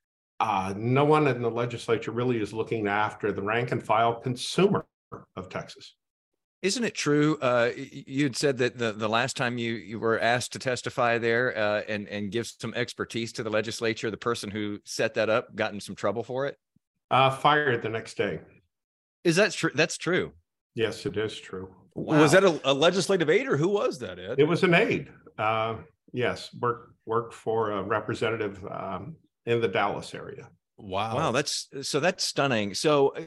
Uh, no one in the legislature really is looking after the rank and file consumer of Texas. Isn't it true? Uh, you'd said that the, the last time you, you were asked to testify there uh, and, and give some expertise to the legislature, the person who set that up got in some trouble for it? Uh, fired the next day. Is that true? That's true. Yes, it is true. Wow. Was that a, a legislative aid or who was that, Ed? It was an aide. Uh, yes, worked worked for a representative um, in the Dallas area. Wow. Wow, that's so that's stunning. So uh,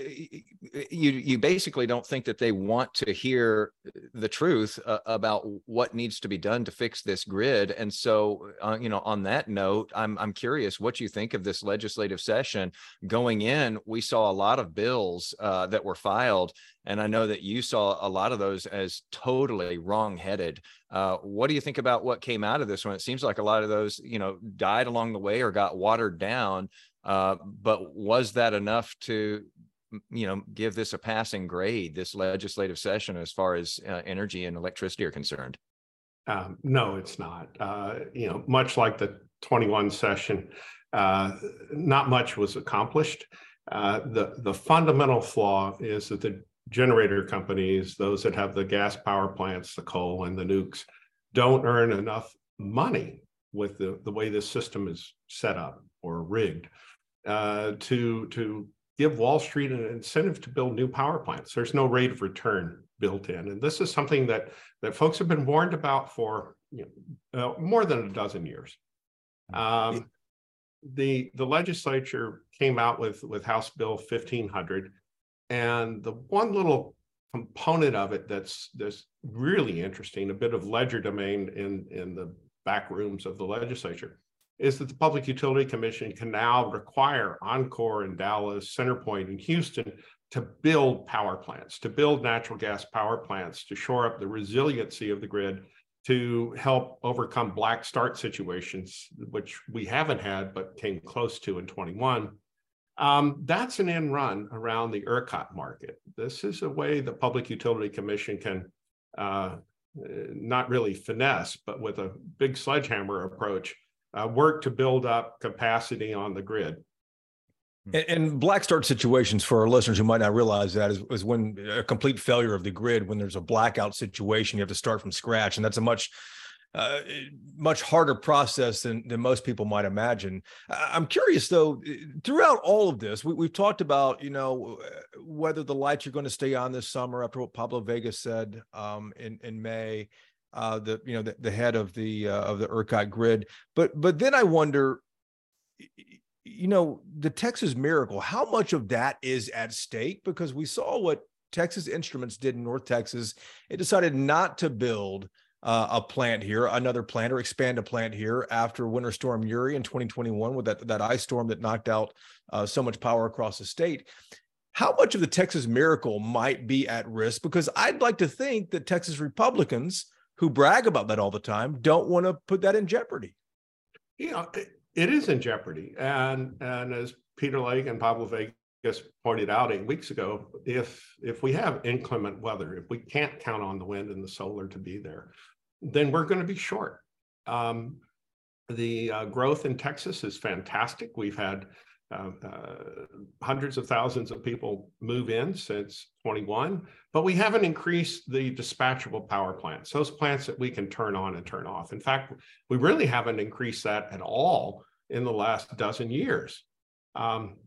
you you basically don't think that they want to hear the truth uh, about what needs to be done to fix this grid. And so, uh, you know, on that note, I'm I'm curious what you think of this legislative session. Going in, we saw a lot of bills uh, that were filed, and I know that you saw a lot of those as totally wrong-headed. Uh, what do you think about what came out of this one? It seems like a lot of those, you know, died along the way or got watered down. Uh, but was that enough to, you know, give this a passing grade, this legislative session, as far as uh, energy and electricity are concerned? Um, no, it's not. Uh, you know, much like the twenty-one session, uh, not much was accomplished. Uh, the, the fundamental flaw is that the generator companies, those that have the gas power plants, the coal and the nukes, don't earn enough money with the, the way this system is set up or rigged. Uh, to to give Wall Street an incentive to build new power plants. There's no rate of return built in. And this is something that that folks have been warned about for you know, uh, more than a dozen years. Um, the the legislature came out with with House Bill fifteen hundred, and the one little component of it that's that's really interesting, a bit of legerdemain in in the back rooms of the legislature, is that the Public Utility Commission can now require Oncor in Dallas, CenterPoint in Houston to build power plants, to build natural gas power plants, to shore up the resiliency of the grid, to help overcome black start situations, which we haven't had, but came close to in twenty-one. Um, that's an end run around the ERCOT market. This is a way the Public Utility Commission can uh, not really finesse, but with a big sledgehammer approach, uh, work to build up capacity on the grid. And, and black start situations, for our listeners who might not realize that, is, is when a complete failure of the grid, when there's a blackout situation, you have to start from scratch. And that's a much, uh, much harder process than, than most people might imagine. I'm curious, though, throughout all of this, we, we've talked about, you know, whether the lights are going to stay on this summer after what Pablo Vega said um, in, in May, uh, the, you know, the, the head of the, uh, of the ERCOT grid. But, but then I wonder, you know, the Texas Miracle, how much of that is at stake? Because we saw what Texas Instruments did in North Texas. It decided not to build uh, a plant here, another plant, or expand a plant here after Winter Storm Uri in twenty twenty-one, with that, that ice storm that knocked out uh, so much power across the state. How much of the Texas Miracle might be at risk? Because I'd like to think that Texas Republicans, who brag about that all the time, don't want to put that in jeopardy. You know, it, it is in jeopardy. And, and as Peter Lake and Pablo Vegas pointed out eight weeks ago, if, if we have inclement weather, if we can't count on the wind and the solar to be there, then we're going to be short. Um, the uh, growth in Texas is fantastic. We've had uh, uh, hundreds of thousands of people move in since twenty-one, but we haven't increased the dispatchable power plants, those plants that we can turn on and turn off. In fact, we really haven't increased that at all in the last dozen years. Um,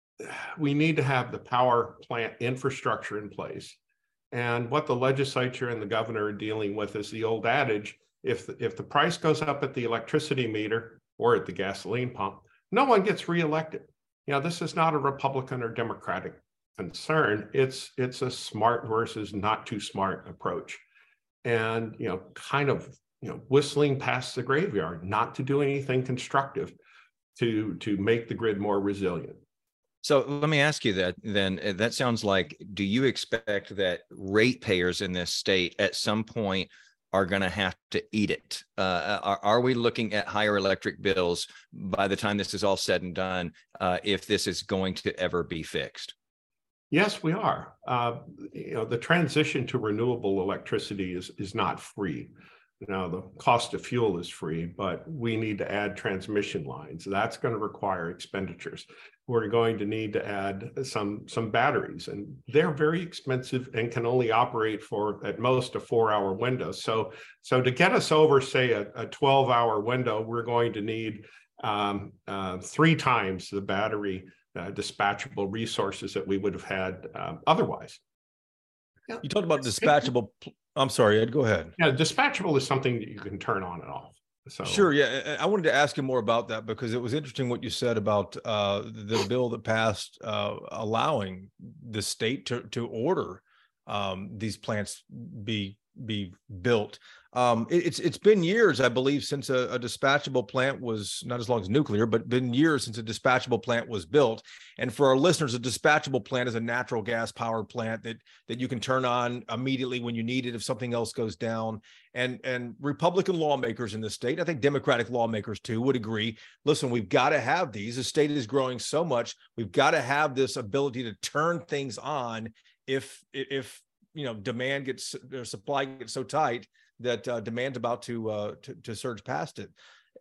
we need to have the power plant infrastructure in place. And what the legislature and the governor are dealing with is the old adage, if the, if the price goes up at the electricity meter or at the gasoline pump, no one gets reelected. You know, this is not a Republican or Democratic concern. It's, it's a smart versus not too smart approach. And, you know, kind of, you know, whistling past the graveyard, not to do anything constructive to, to make the grid more resilient. So let me ask you that then. That sounds like, do you expect that ratepayers in this state at some point are going to have to eat it? Uh, are, are we looking at higher electric bills by the time this is all said and done, uh, if this is going to ever be fixed? Yes, we are. Uh, you know, the transition to renewable electricity is, is not free. Now, the cost of fuel is free, but we need to add transmission lines. That's going to require expenditures. We're going to need to add some, some batteries, and they're very expensive and can only operate for, at most, a four-hour window. So, so to get us over, say, a, a twelve-hour window, we're going to need um, uh, three times the battery uh, dispatchable resources that we would have had um, otherwise. Yeah. You talked about dispatchable. I'm sorry, Ed, go ahead. Yeah, dispatchable is something that you can turn on and off. So sure, yeah. I wanted to ask you more about that because it was interesting what you said about uh, the bill that passed uh, allowing the state to to order um, these plants be be built. Um, it, it's it's been years, I believe, since a, a dispatchable plant was, not as long as nuclear, but been years since a dispatchable plant was built. And for our listeners, a dispatchable plant is a natural gas powered plant that that you can turn on immediately when you need it if something else goes down. And and Republican lawmakers in the state, I think Democratic lawmakers too, would agree. Listen, we've got to have these. The state is growing so much. We've got to have this ability to turn things on if if you know demand gets or supply gets so tight that uh, demand's about to, uh, to to surge past it.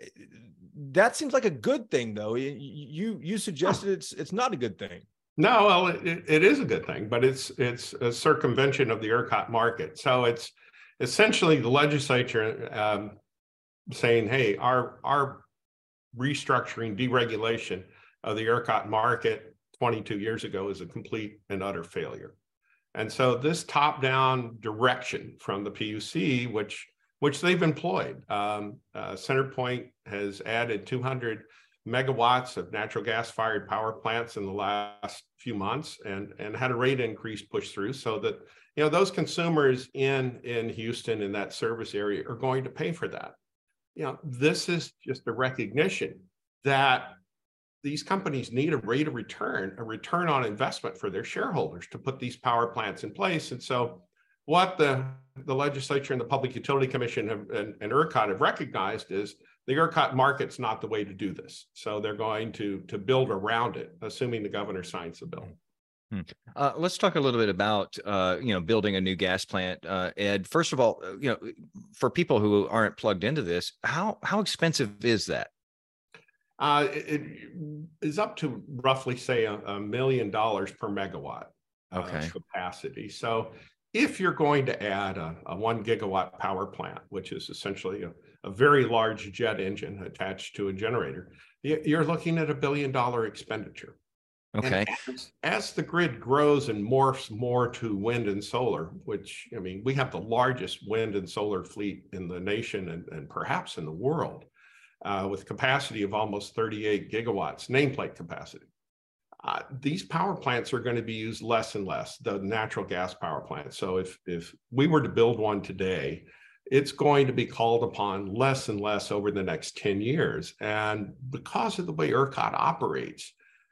That seems like a good thing, though. You you suggested it's it's not a good thing. No, well, it, it is a good thing, but it's it's a circumvention of the ERCOT market. So it's essentially the legislature um, saying, "Hey, our our restructuring, deregulation of the ERCOT market twenty-two years ago is a complete and utter failure." And so this top-down direction from the P U C, which which they've employed, um, uh, CenterPoint has added two hundred megawatts of natural gas-fired power plants in the last few months, and and had a rate increase pushed through, so that you know those consumers in in Houston in that service area are going to pay for that. You know, this is just a recognition that these companies need a rate of return, a return on investment for their shareholders to put these power plants in place. And so what the, the legislature and the Public Utility Commission have, and, and ERCOT have recognized is the ERCOT market's not the way to do this. So they're going to, to build around it, assuming the governor signs the bill. Hmm. Uh, let's talk a little bit about, uh, you know, building a new gas plant. Uh, Ed, first of all, you know, for people who aren't plugged into this, how, how expensive is that? Uh, it, it is up to roughly, say, a, a million dollars per megawatt okay. uh, capacity. So if you're going to add a, a one gigawatt power plant, which is essentially a, a very large jet engine attached to a generator, you're looking at a billion dollar expenditure. Okay. As, as the grid grows and morphs more to wind and solar, which, I mean, we have the largest wind and solar fleet in the nation and, and perhaps in the world. Uh, with capacity of almost thirty-eight gigawatts, nameplate capacity. Uh, these power plants are going to be used less and less, the natural gas power plants. So if, if we were to build one today, it's going to be called upon less and less over the next ten years. And because of the way ERCOT operates,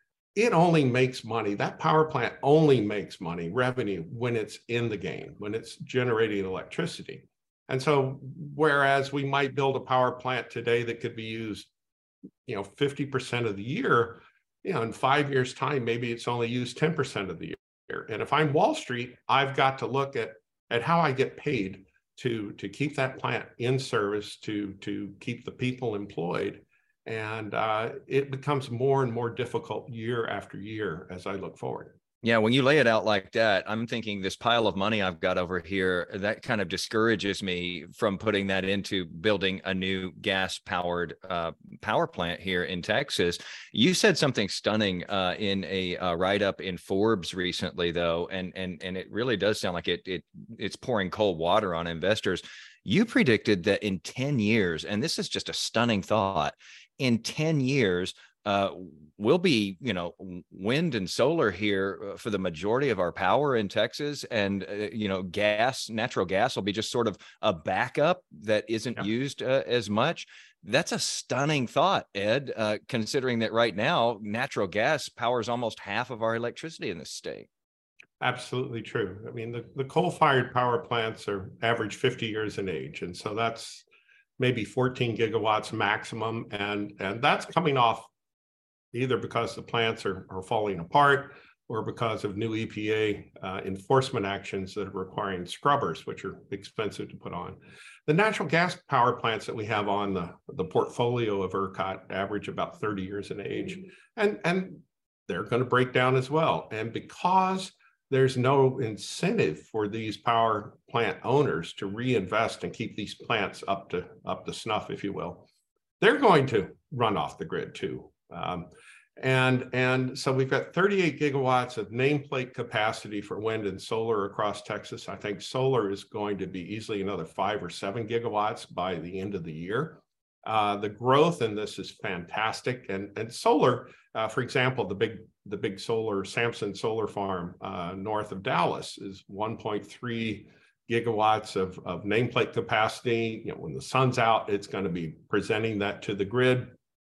it only makes money. That power plant only makes money, revenue, when it's in the game, when it's generating electricity. And so, whereas we might build a power plant today that could be used, you know, fifty percent of the year, you know, in five years' time, maybe it's only used ten percent of the year. And if I'm Wall Street, I've got to look at, at how I get paid to, to keep that plant in service, to, to keep the people employed. And uh, it becomes more and more difficult year after year as I look forward. Yeah, when you lay it out like that, I'm thinking this pile of money I've got over here, that kind of discourages me from putting that into building a new gas-powered uh, power plant here in Texas. You said something stunning uh, in a uh, write-up in Forbes recently, though, and and and it really does sound like it it it's pouring cold water on investors. You predicted that in ten years, and this is just a stunning thought, in ten years, uh, we'll be, you know, wind and solar here for the majority of our power in Texas. And, uh, you know, gas, natural gas will be just sort of a backup that isn't yeah. used uh, as much. That's a stunning thought, Ed, uh, considering that right now, natural gas powers almost half of our electricity in this state. Absolutely true. I mean, the, the coal-fired power plants are average fifty years in age. And so that's maybe fourteen gigawatts maximum. And, and that's coming off either because the plants are, are falling apart or because of new E P A uh, enforcement actions that are requiring scrubbers, which are expensive to put on. The natural gas power plants that we have on the, the portfolio of ERCOT average about thirty years in age, and, and they're going to break down as well. And because there's no incentive for these power plant owners to reinvest and keep these plants up to, up to snuff, if you will, they're going to run off the grid too. Um, and, and so we've got thirty-eight gigawatts of nameplate capacity for wind and solar across Texas. I think solar is going to be easily another five or seven gigawatts by the end of the year. Uh, the growth in this is fantastic. And, and solar, uh, for example, the big, the big solar, Samson Solar Farm uh, north of Dallas is one point three gigawatts of, of nameplate capacity. You know, when the sun's out, it's going to be presenting that to the grid.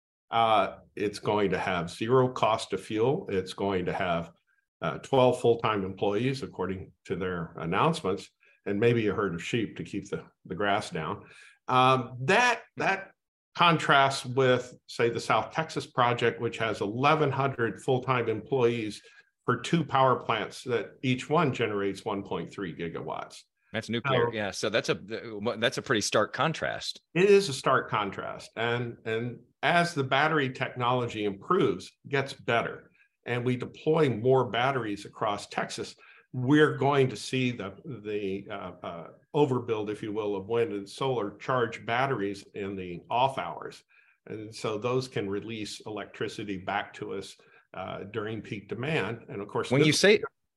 Uh, it's going to have zero cost of fuel. It's going to have uh, twelve full-time employees, according to their announcements, and maybe a herd of sheep to keep the, the grass down. Um, that, that contrasts with, say, the South Texas project, which has eleven hundred full-time employees for two power plants that each one generates one point three gigawatts. That's nuclear. So, yeah. So that's a, that's a pretty stark contrast. It is a stark contrast. And, and as the battery technology improves, gets better, and we deploy more batteries across Texas, we're going to see the, the uh, uh, overbuild, if you will, of wind and solar charge batteries in the off hours. And so those can release electricity back to us uh, during peak demand. And of course, when you say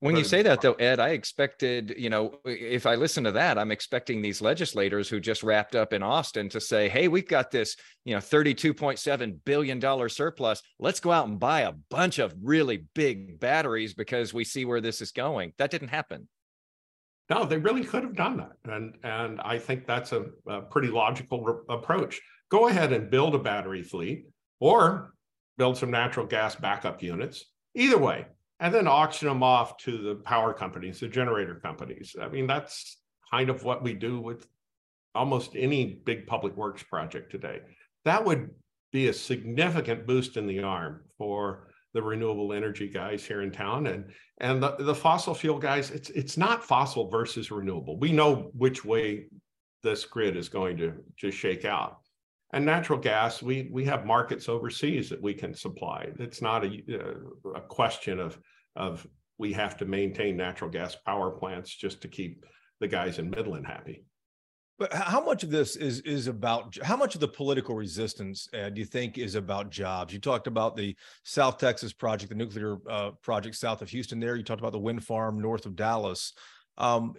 When you say that, though, Ed, I expected, you know, if I listen to that, I'm expecting these legislators who just wrapped up in Austin to say, hey, we've got this, you know, thirty-two point seven billion dollars surplus. Let's go out and buy a bunch of really big batteries because we see where this is going. That didn't happen. No, they really could have done that. And, and I think that's a, a pretty logical re- approach. Go ahead and build a battery fleet or build some natural gas backup units. Either way. And then auction them off to the power companies, the generator companies. I mean, that's kind of what we do with almost any big public works project today. That would be a significant boost in the arm for the renewable energy guys here in town. And, and the, the fossil fuel guys, it's, it's not fossil versus renewable. We know which way this grid is going to, to shake out. And natural gas, we we have markets overseas that we can supply. It's not a, a question of, of we have to maintain natural gas power plants just to keep the guys in Midland happy. But how much of this is is about, how much of the political resistance, Ed, do you think is about jobs? You talked about the South Texas project, the nuclear uh, project south of Houston there. You talked about the wind farm north of Dallas. Um,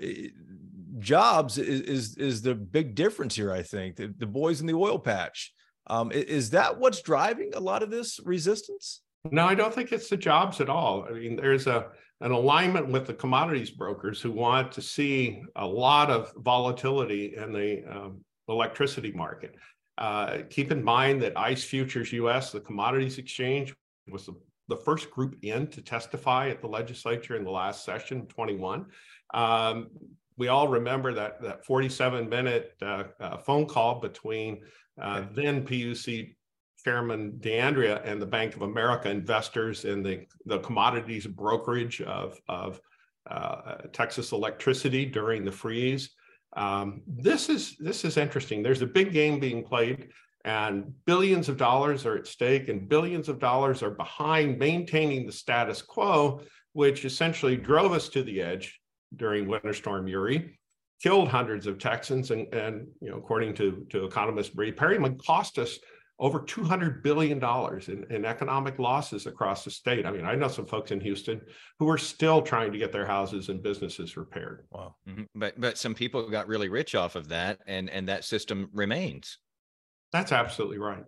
jobs is, is is the big difference here, I think. The, the boys in the oil patch. Um, is that what's driving a lot of this resistance? No, I don't think it's the jobs at all. I mean, there's a an alignment with the commodities brokers who want to see a lot of volatility in the um, electricity market. Uh, keep in mind that ICE Futures U S, the commodities exchange, was the, the first group in to testify at the legislature in the last session, twenty-one. Um, we all remember that that forty-seven minute uh, uh, phone call between uh, then P U C Chairman DeAndrea and the Bank of America investors in the, the commodities brokerage of, of uh, Texas electricity during the freeze. Um, this is this is interesting. There's a big game being played, and billions of dollars are at stake, and billions of dollars are behind maintaining the status quo, which essentially drove us to the edge during Winter Storm Uri, killed hundreds of Texans, and, and you know, according to, to economist Bree Perryman, cost us over two hundred billion dollars in, in economic losses across the state. I mean, I know some folks in Houston who are still trying to get their houses and businesses repaired. Wow. Mm-hmm. But but some people got really rich off of that, and, and that system remains. That's absolutely right.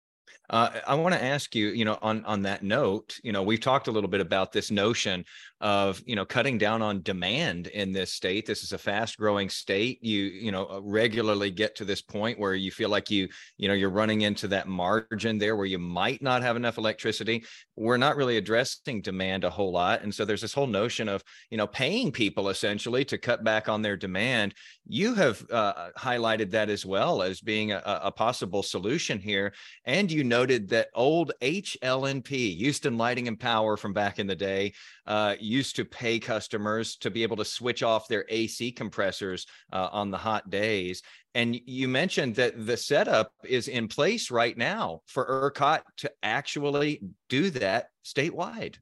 Uh, I want to ask you, you know, on, on that note, you know, we've talked a little bit about this notion of, you know, cutting down on demand in this state. This is a fast growing state. You, you know, regularly get to this point where you feel like you, you know, you're running into that margin there where you might not have enough electricity. We're not really addressing demand a whole lot. And so there's this whole notion of, you know, paying people essentially to cut back on their demand. You have uh, highlighted that as well as being a, a possible solution here. And you noted that old H L N P, Houston Lighting and Power from back in the day, uh, used to pay customers to be able to switch off their A C compressors uh, on the hot days. And you mentioned that the setup is in place right now for ERCOT to actually do that statewide.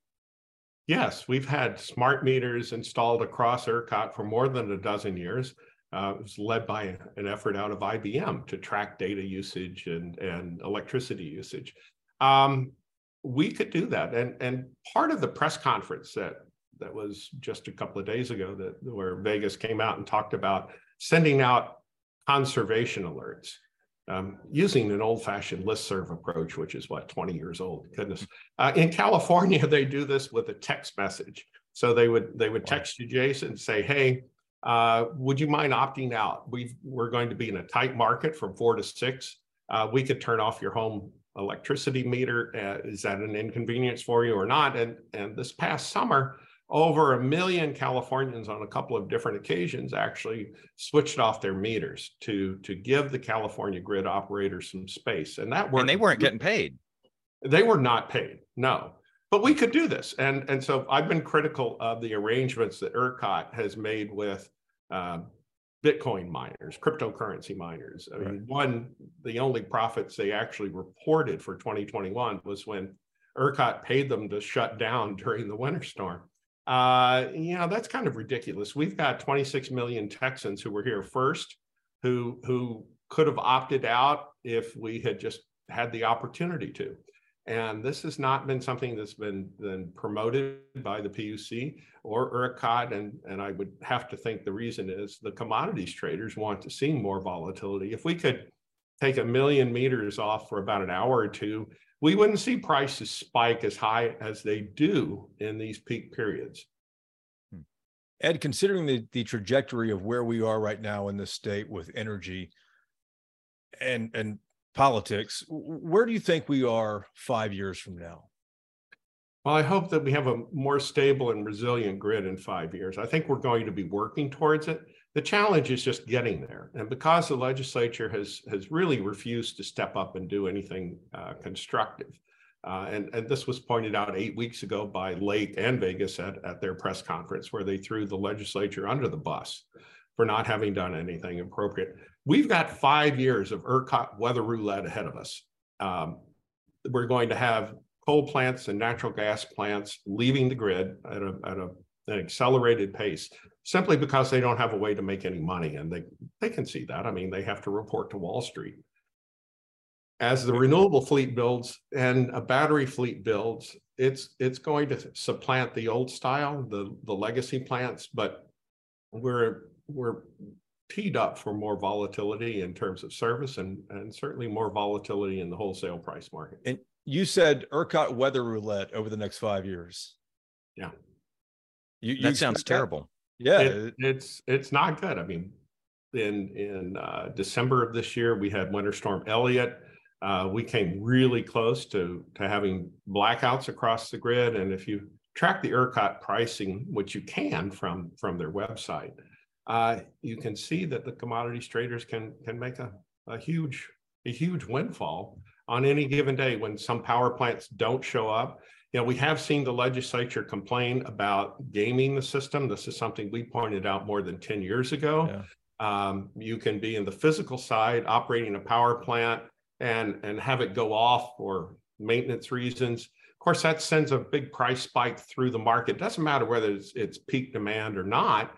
Yes, we've had smart meters installed across ERCOT for more than a dozen years. Uh, it was led by an effort out of I B M to track data usage and, and electricity usage. Um, we could do that. And, and part of the press conference that, that was just a couple of days ago, that where Vegas came out and talked about sending out conservation alerts um, using an old-fashioned listserv approach, which is what, twenty years old, goodness. Uh, in California, they do this with a text message. So they would, they would text you, Jason, and say, hey, Uh, would you mind opting out? We've, we're going to be in a tight market from four to six. Uh, we could turn off your home electricity meter. Uh, is that an inconvenience for you or not? And, and this past summer, over a million Californians on a couple of different occasions actually switched off their meters to, to give the California grid operators some space. And that worked. And they weren't getting paid. They were not paid, no. But we could do this. And, and so I've been critical of the arrangements that ERCOT has made with uh, Bitcoin miners, cryptocurrency miners. I mean, right. one, the only profits they actually reported for twenty twenty-one was when ERCOT paid them to shut down during the winter storm. Uh, you know, that's kind of ridiculous. We've got twenty-six million Texans who were here first, who, who could have opted out if we had just had the opportunity to. And this has not been something that's been, been promoted by the P U C or ERCOT. And, and I would have to think the reason is the commodities traders want to see more volatility. If we could take a million meters off for about an hour or two, we wouldn't see prices spike as high as they do in these peak periods. Ed, considering the, the trajectory of where we are right now in this state with energy and, and politics, where do you think we are five years from now? Well, I hope that we have a more stable and resilient grid in five years. I think we're going to be working towards it. The challenge is just getting there. And because the legislature has, has really refused to step up and do anything uh, constructive, Uh, and, and this was pointed out eight weeks ago by Lake and Vegas at, at their press conference, where they threw the legislature under the bus for not having done anything appropriate. We've got five years of ERCOT weather roulette ahead of us. Um, we're going to have coal plants and natural gas plants leaving the grid at, a, at a, an accelerated pace, simply because they don't have a way to make any money. And they, they can see that. I mean, they have to report to Wall Street. As the renewable fleet builds and a battery fleet builds, it's it's going to supplant the old style, the, the legacy plants, but we're we're teed up for more volatility in terms of service and, and certainly more volatility in the wholesale price market. And you said ERCOT weather roulette over the next five years. Yeah. You, you that sounds terrible. That? Yeah. It, it's it's not good. I mean, in, in uh, December of this year, we had Winter Storm Elliott. Uh, we came really close to, to having blackouts across the grid. And if you track the ERCOT pricing, which you can from, from their website, uh, you can see that the commodities traders can, can make a, a, huge, a huge windfall on any given day when some power plants don't show up. You know, we have seen the legislature complain about gaming the system. This is something we pointed out more than ten years ago. Yeah. Um, you can be in the physical side operating a power plant and, and have it go off for maintenance reasons. Of course, that sends a big price spike through the market. It doesn't matter whether it's, it's peak demand or not.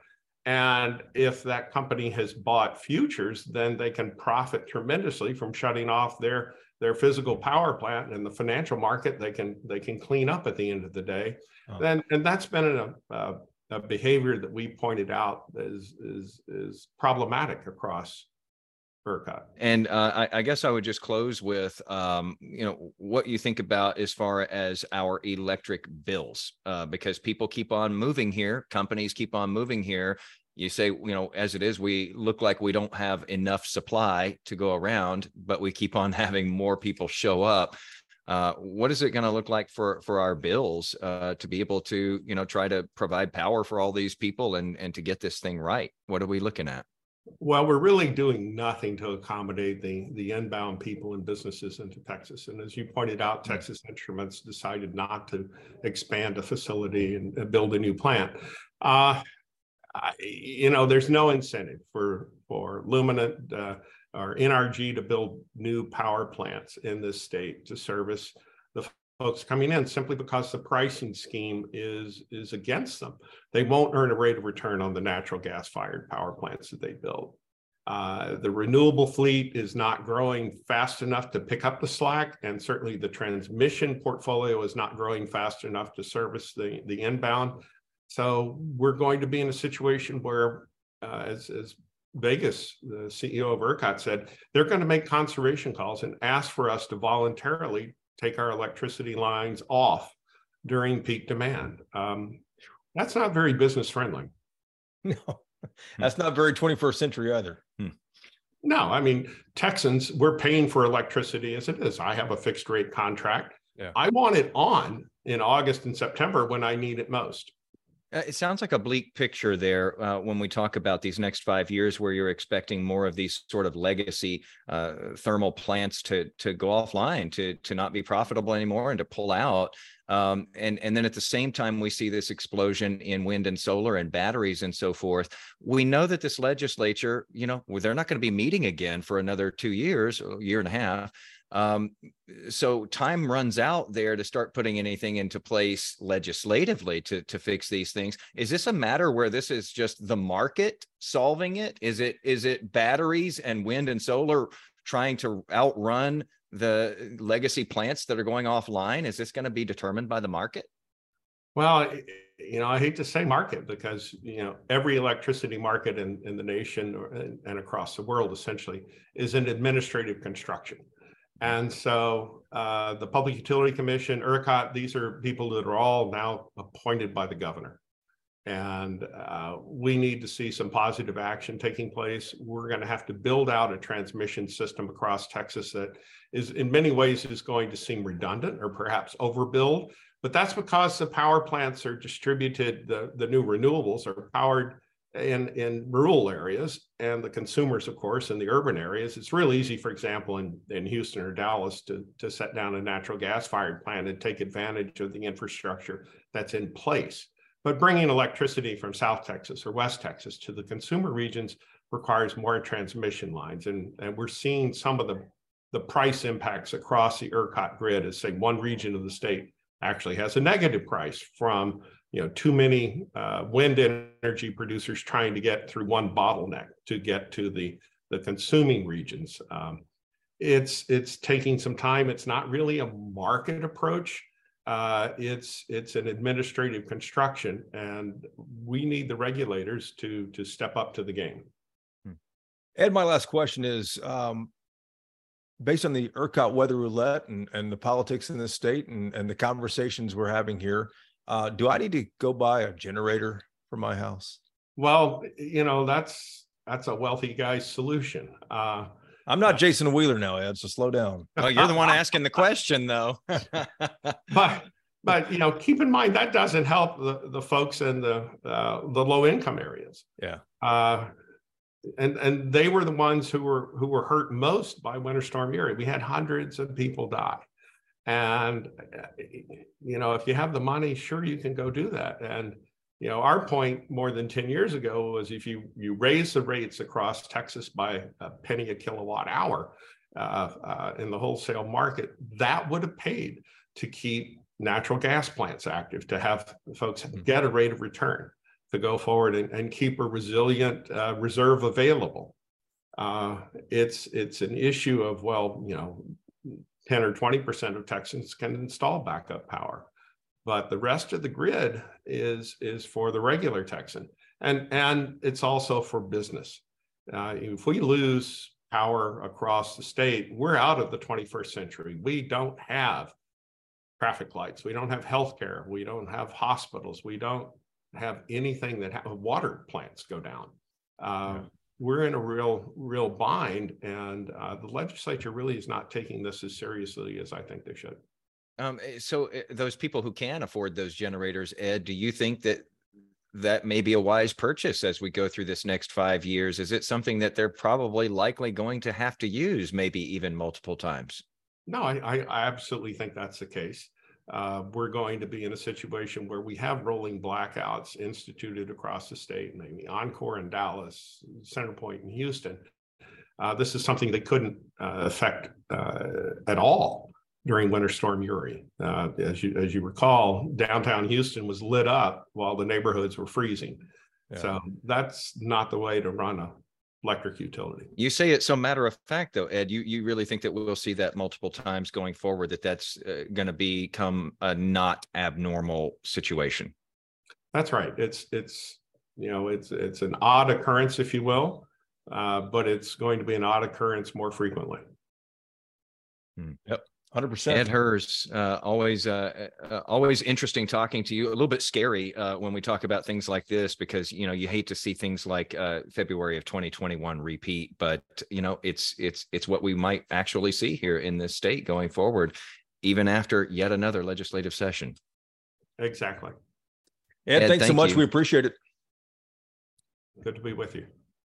And if that company has bought futures, then they can profit tremendously from shutting off their, their physical power plant. And the financial market, they can, they can clean up at the end of the day. Oh. And, and that's been a, a, a behavior that we pointed out is, is, is problematic across ERCOT. And uh, I, I guess I would just close with, um, you know, what you think about as far as our electric bills, uh, because people keep on moving here, companies keep on moving here. You say, you know, as it is, we look like we don't have enough supply to go around, but we keep on having more people show up. Uh, what is it going to look like for for our bills uh, to be able to, you know, try to provide power for all these people and and to get this thing right? What are we looking at? Well, we're really doing nothing to accommodate the, the inbound people and businesses into Texas. And as you pointed out, Texas Instruments decided not to expand a facility and, and build a new plant. Uh, I, you know, there's no incentive for, for Luminant uh, or N R G to build new power plants in this state to service the folks coming in, simply because the pricing scheme is, is against them. They won't earn a rate of return on the natural gas fired power plants that they build. Uh, the renewable fleet is not growing fast enough to pick up the slack, and certainly the transmission portfolio is not growing fast enough to service the, the inbound. So we're going to be in a situation where, uh, as, as Vegas, the C E O of ERCOT said, they're going to make conservation calls and ask for us to voluntarily take our electricity lines off during peak demand. Um, that's not very business friendly. No, that's not very twenty-first century either. Hmm. No, I mean, Texans, we're paying for electricity as it is. I have a fixed rate contract. Yeah. I want it on in August and September when I need it most. Uh, it sounds like a bleak picture there uh, when we talk about these next five years where you're expecting more of these sort of legacy uh, thermal plants to to go offline, to to not be profitable anymore and to pull out. Um, and, and then at the same time, we see this explosion in wind and solar and batteries and so forth. We know that this legislature, you know, they're not going to be meeting again for another two years, a year and a half. Um, so time runs out there to start putting anything into place legislatively to, to fix these things. Is this a matter where this is just the market solving it? Is it, is it batteries and wind and solar trying to outrun the legacy plants that are going offline? Is this going to be determined by the market? Well, you know, I hate to say market because, you know, every electricity market in, in the nation or, and across the world essentially is an administrative construction. And so uh, the Public Utility Commission, ERCOT, these are people that are all now appointed by the governor. And uh, we need to see some positive action taking place. We're going to have to build out a transmission system across Texas that is in many ways is going to seem redundant or perhaps overbuild. But that's because the power plants are distributed, the, the new renewables are powered in, in rural areas, and the consumers, of course, in the urban areas. It's real easy, for example, in, in Houston or Dallas to, to set down a natural gas-fired plant and take advantage of the infrastructure that's in place. But bringing electricity from South Texas or West Texas to the consumer regions requires more transmission lines. And, and we're seeing some of the, the price impacts across the ERCOT grid as, say, one region of the state actually has a negative price from, you know, too many uh, wind energy producers trying to get through one bottleneck to get to the, the consuming regions. Um, it's, it's taking some time. It's not really a market approach. Uh, it's, it's an administrative construction, and we need the regulators to, to step up to the game. Ed, my last question is, um, based on the ERCOT weather roulette and, and the politics in this state and, and the conversations we're having here, uh, do I need to go buy a generator for my house? Well, you know, that's, that's a wealthy guy's solution. Uh, I'm not Jason Wheeler now, Ed, so slow down. Oh, you're the one asking the question, though. but, but, you know, keep in mind that doesn't help the, the folks in the, uh, the low income areas. Yeah. Uh, And and they were the ones who were who were hurt most by Winter Storm Uri. We had hundreds of people die, and you know, if you have the money, sure, you can go do that. And you know, our point more than ten years ago was if you you raise the rates across Texas by a penny a kilowatt hour uh, uh, in the wholesale market, that would have paid to keep natural gas plants active, to have folks get a rate of return, to go forward and, and keep a resilient uh, reserve available. Uh, it's it's an issue of, well, you know, ten or twenty percent of Texans can install backup power, but the rest of the grid is is for the regular Texan, and and it's also for business. Uh, if we lose power across the state, we're out of the twenty-first century. We don't have traffic lights. We don't have healthcare. We don't have hospitals. We don't have anything that have water plants go down. Uh, yeah. We're in a real, real bind, and uh, the legislature really is not taking this as seriously as I think they should. Um, so uh, those people who can afford those generators, Ed, do you think that that may be a wise purchase as we go through this next five years? Is it something that they're probably likely going to have to use, maybe even multiple times? No, I, I absolutely think that's the case. Uh, we're going to be in a situation where we have rolling blackouts instituted across the state, maybe Encore in Dallas, Centerpoint in Houston. Uh, this is something that couldn't uh, affect uh, at all during Winter Storm Uri. Uh, as you as you recall, downtown Houston was lit up while the neighborhoods were freezing. Yeah. So that's not the way to run a electric utility. You say it so matter of fact, though, Ed. You you really think that we'll see that multiple times going forward? That that's uh, going to become a not abnormal situation? That's right. It's it's you know it's it's an odd occurrence, if you will, uh, but it's going to be an odd occurrence more frequently. Hmm. Yep. one hundred percent. Ed Hers, uh, always, uh, uh, always interesting talking to you. A little bit scary uh, when we talk about things like this, because you know you hate to see things like uh, February of twenty twenty-one repeat. But you know it's it's it's what we might actually see here in this state going forward, even after yet another legislative session. Exactly. Ed, Ed thanks thank so much. You. We appreciate it. Good to be with you.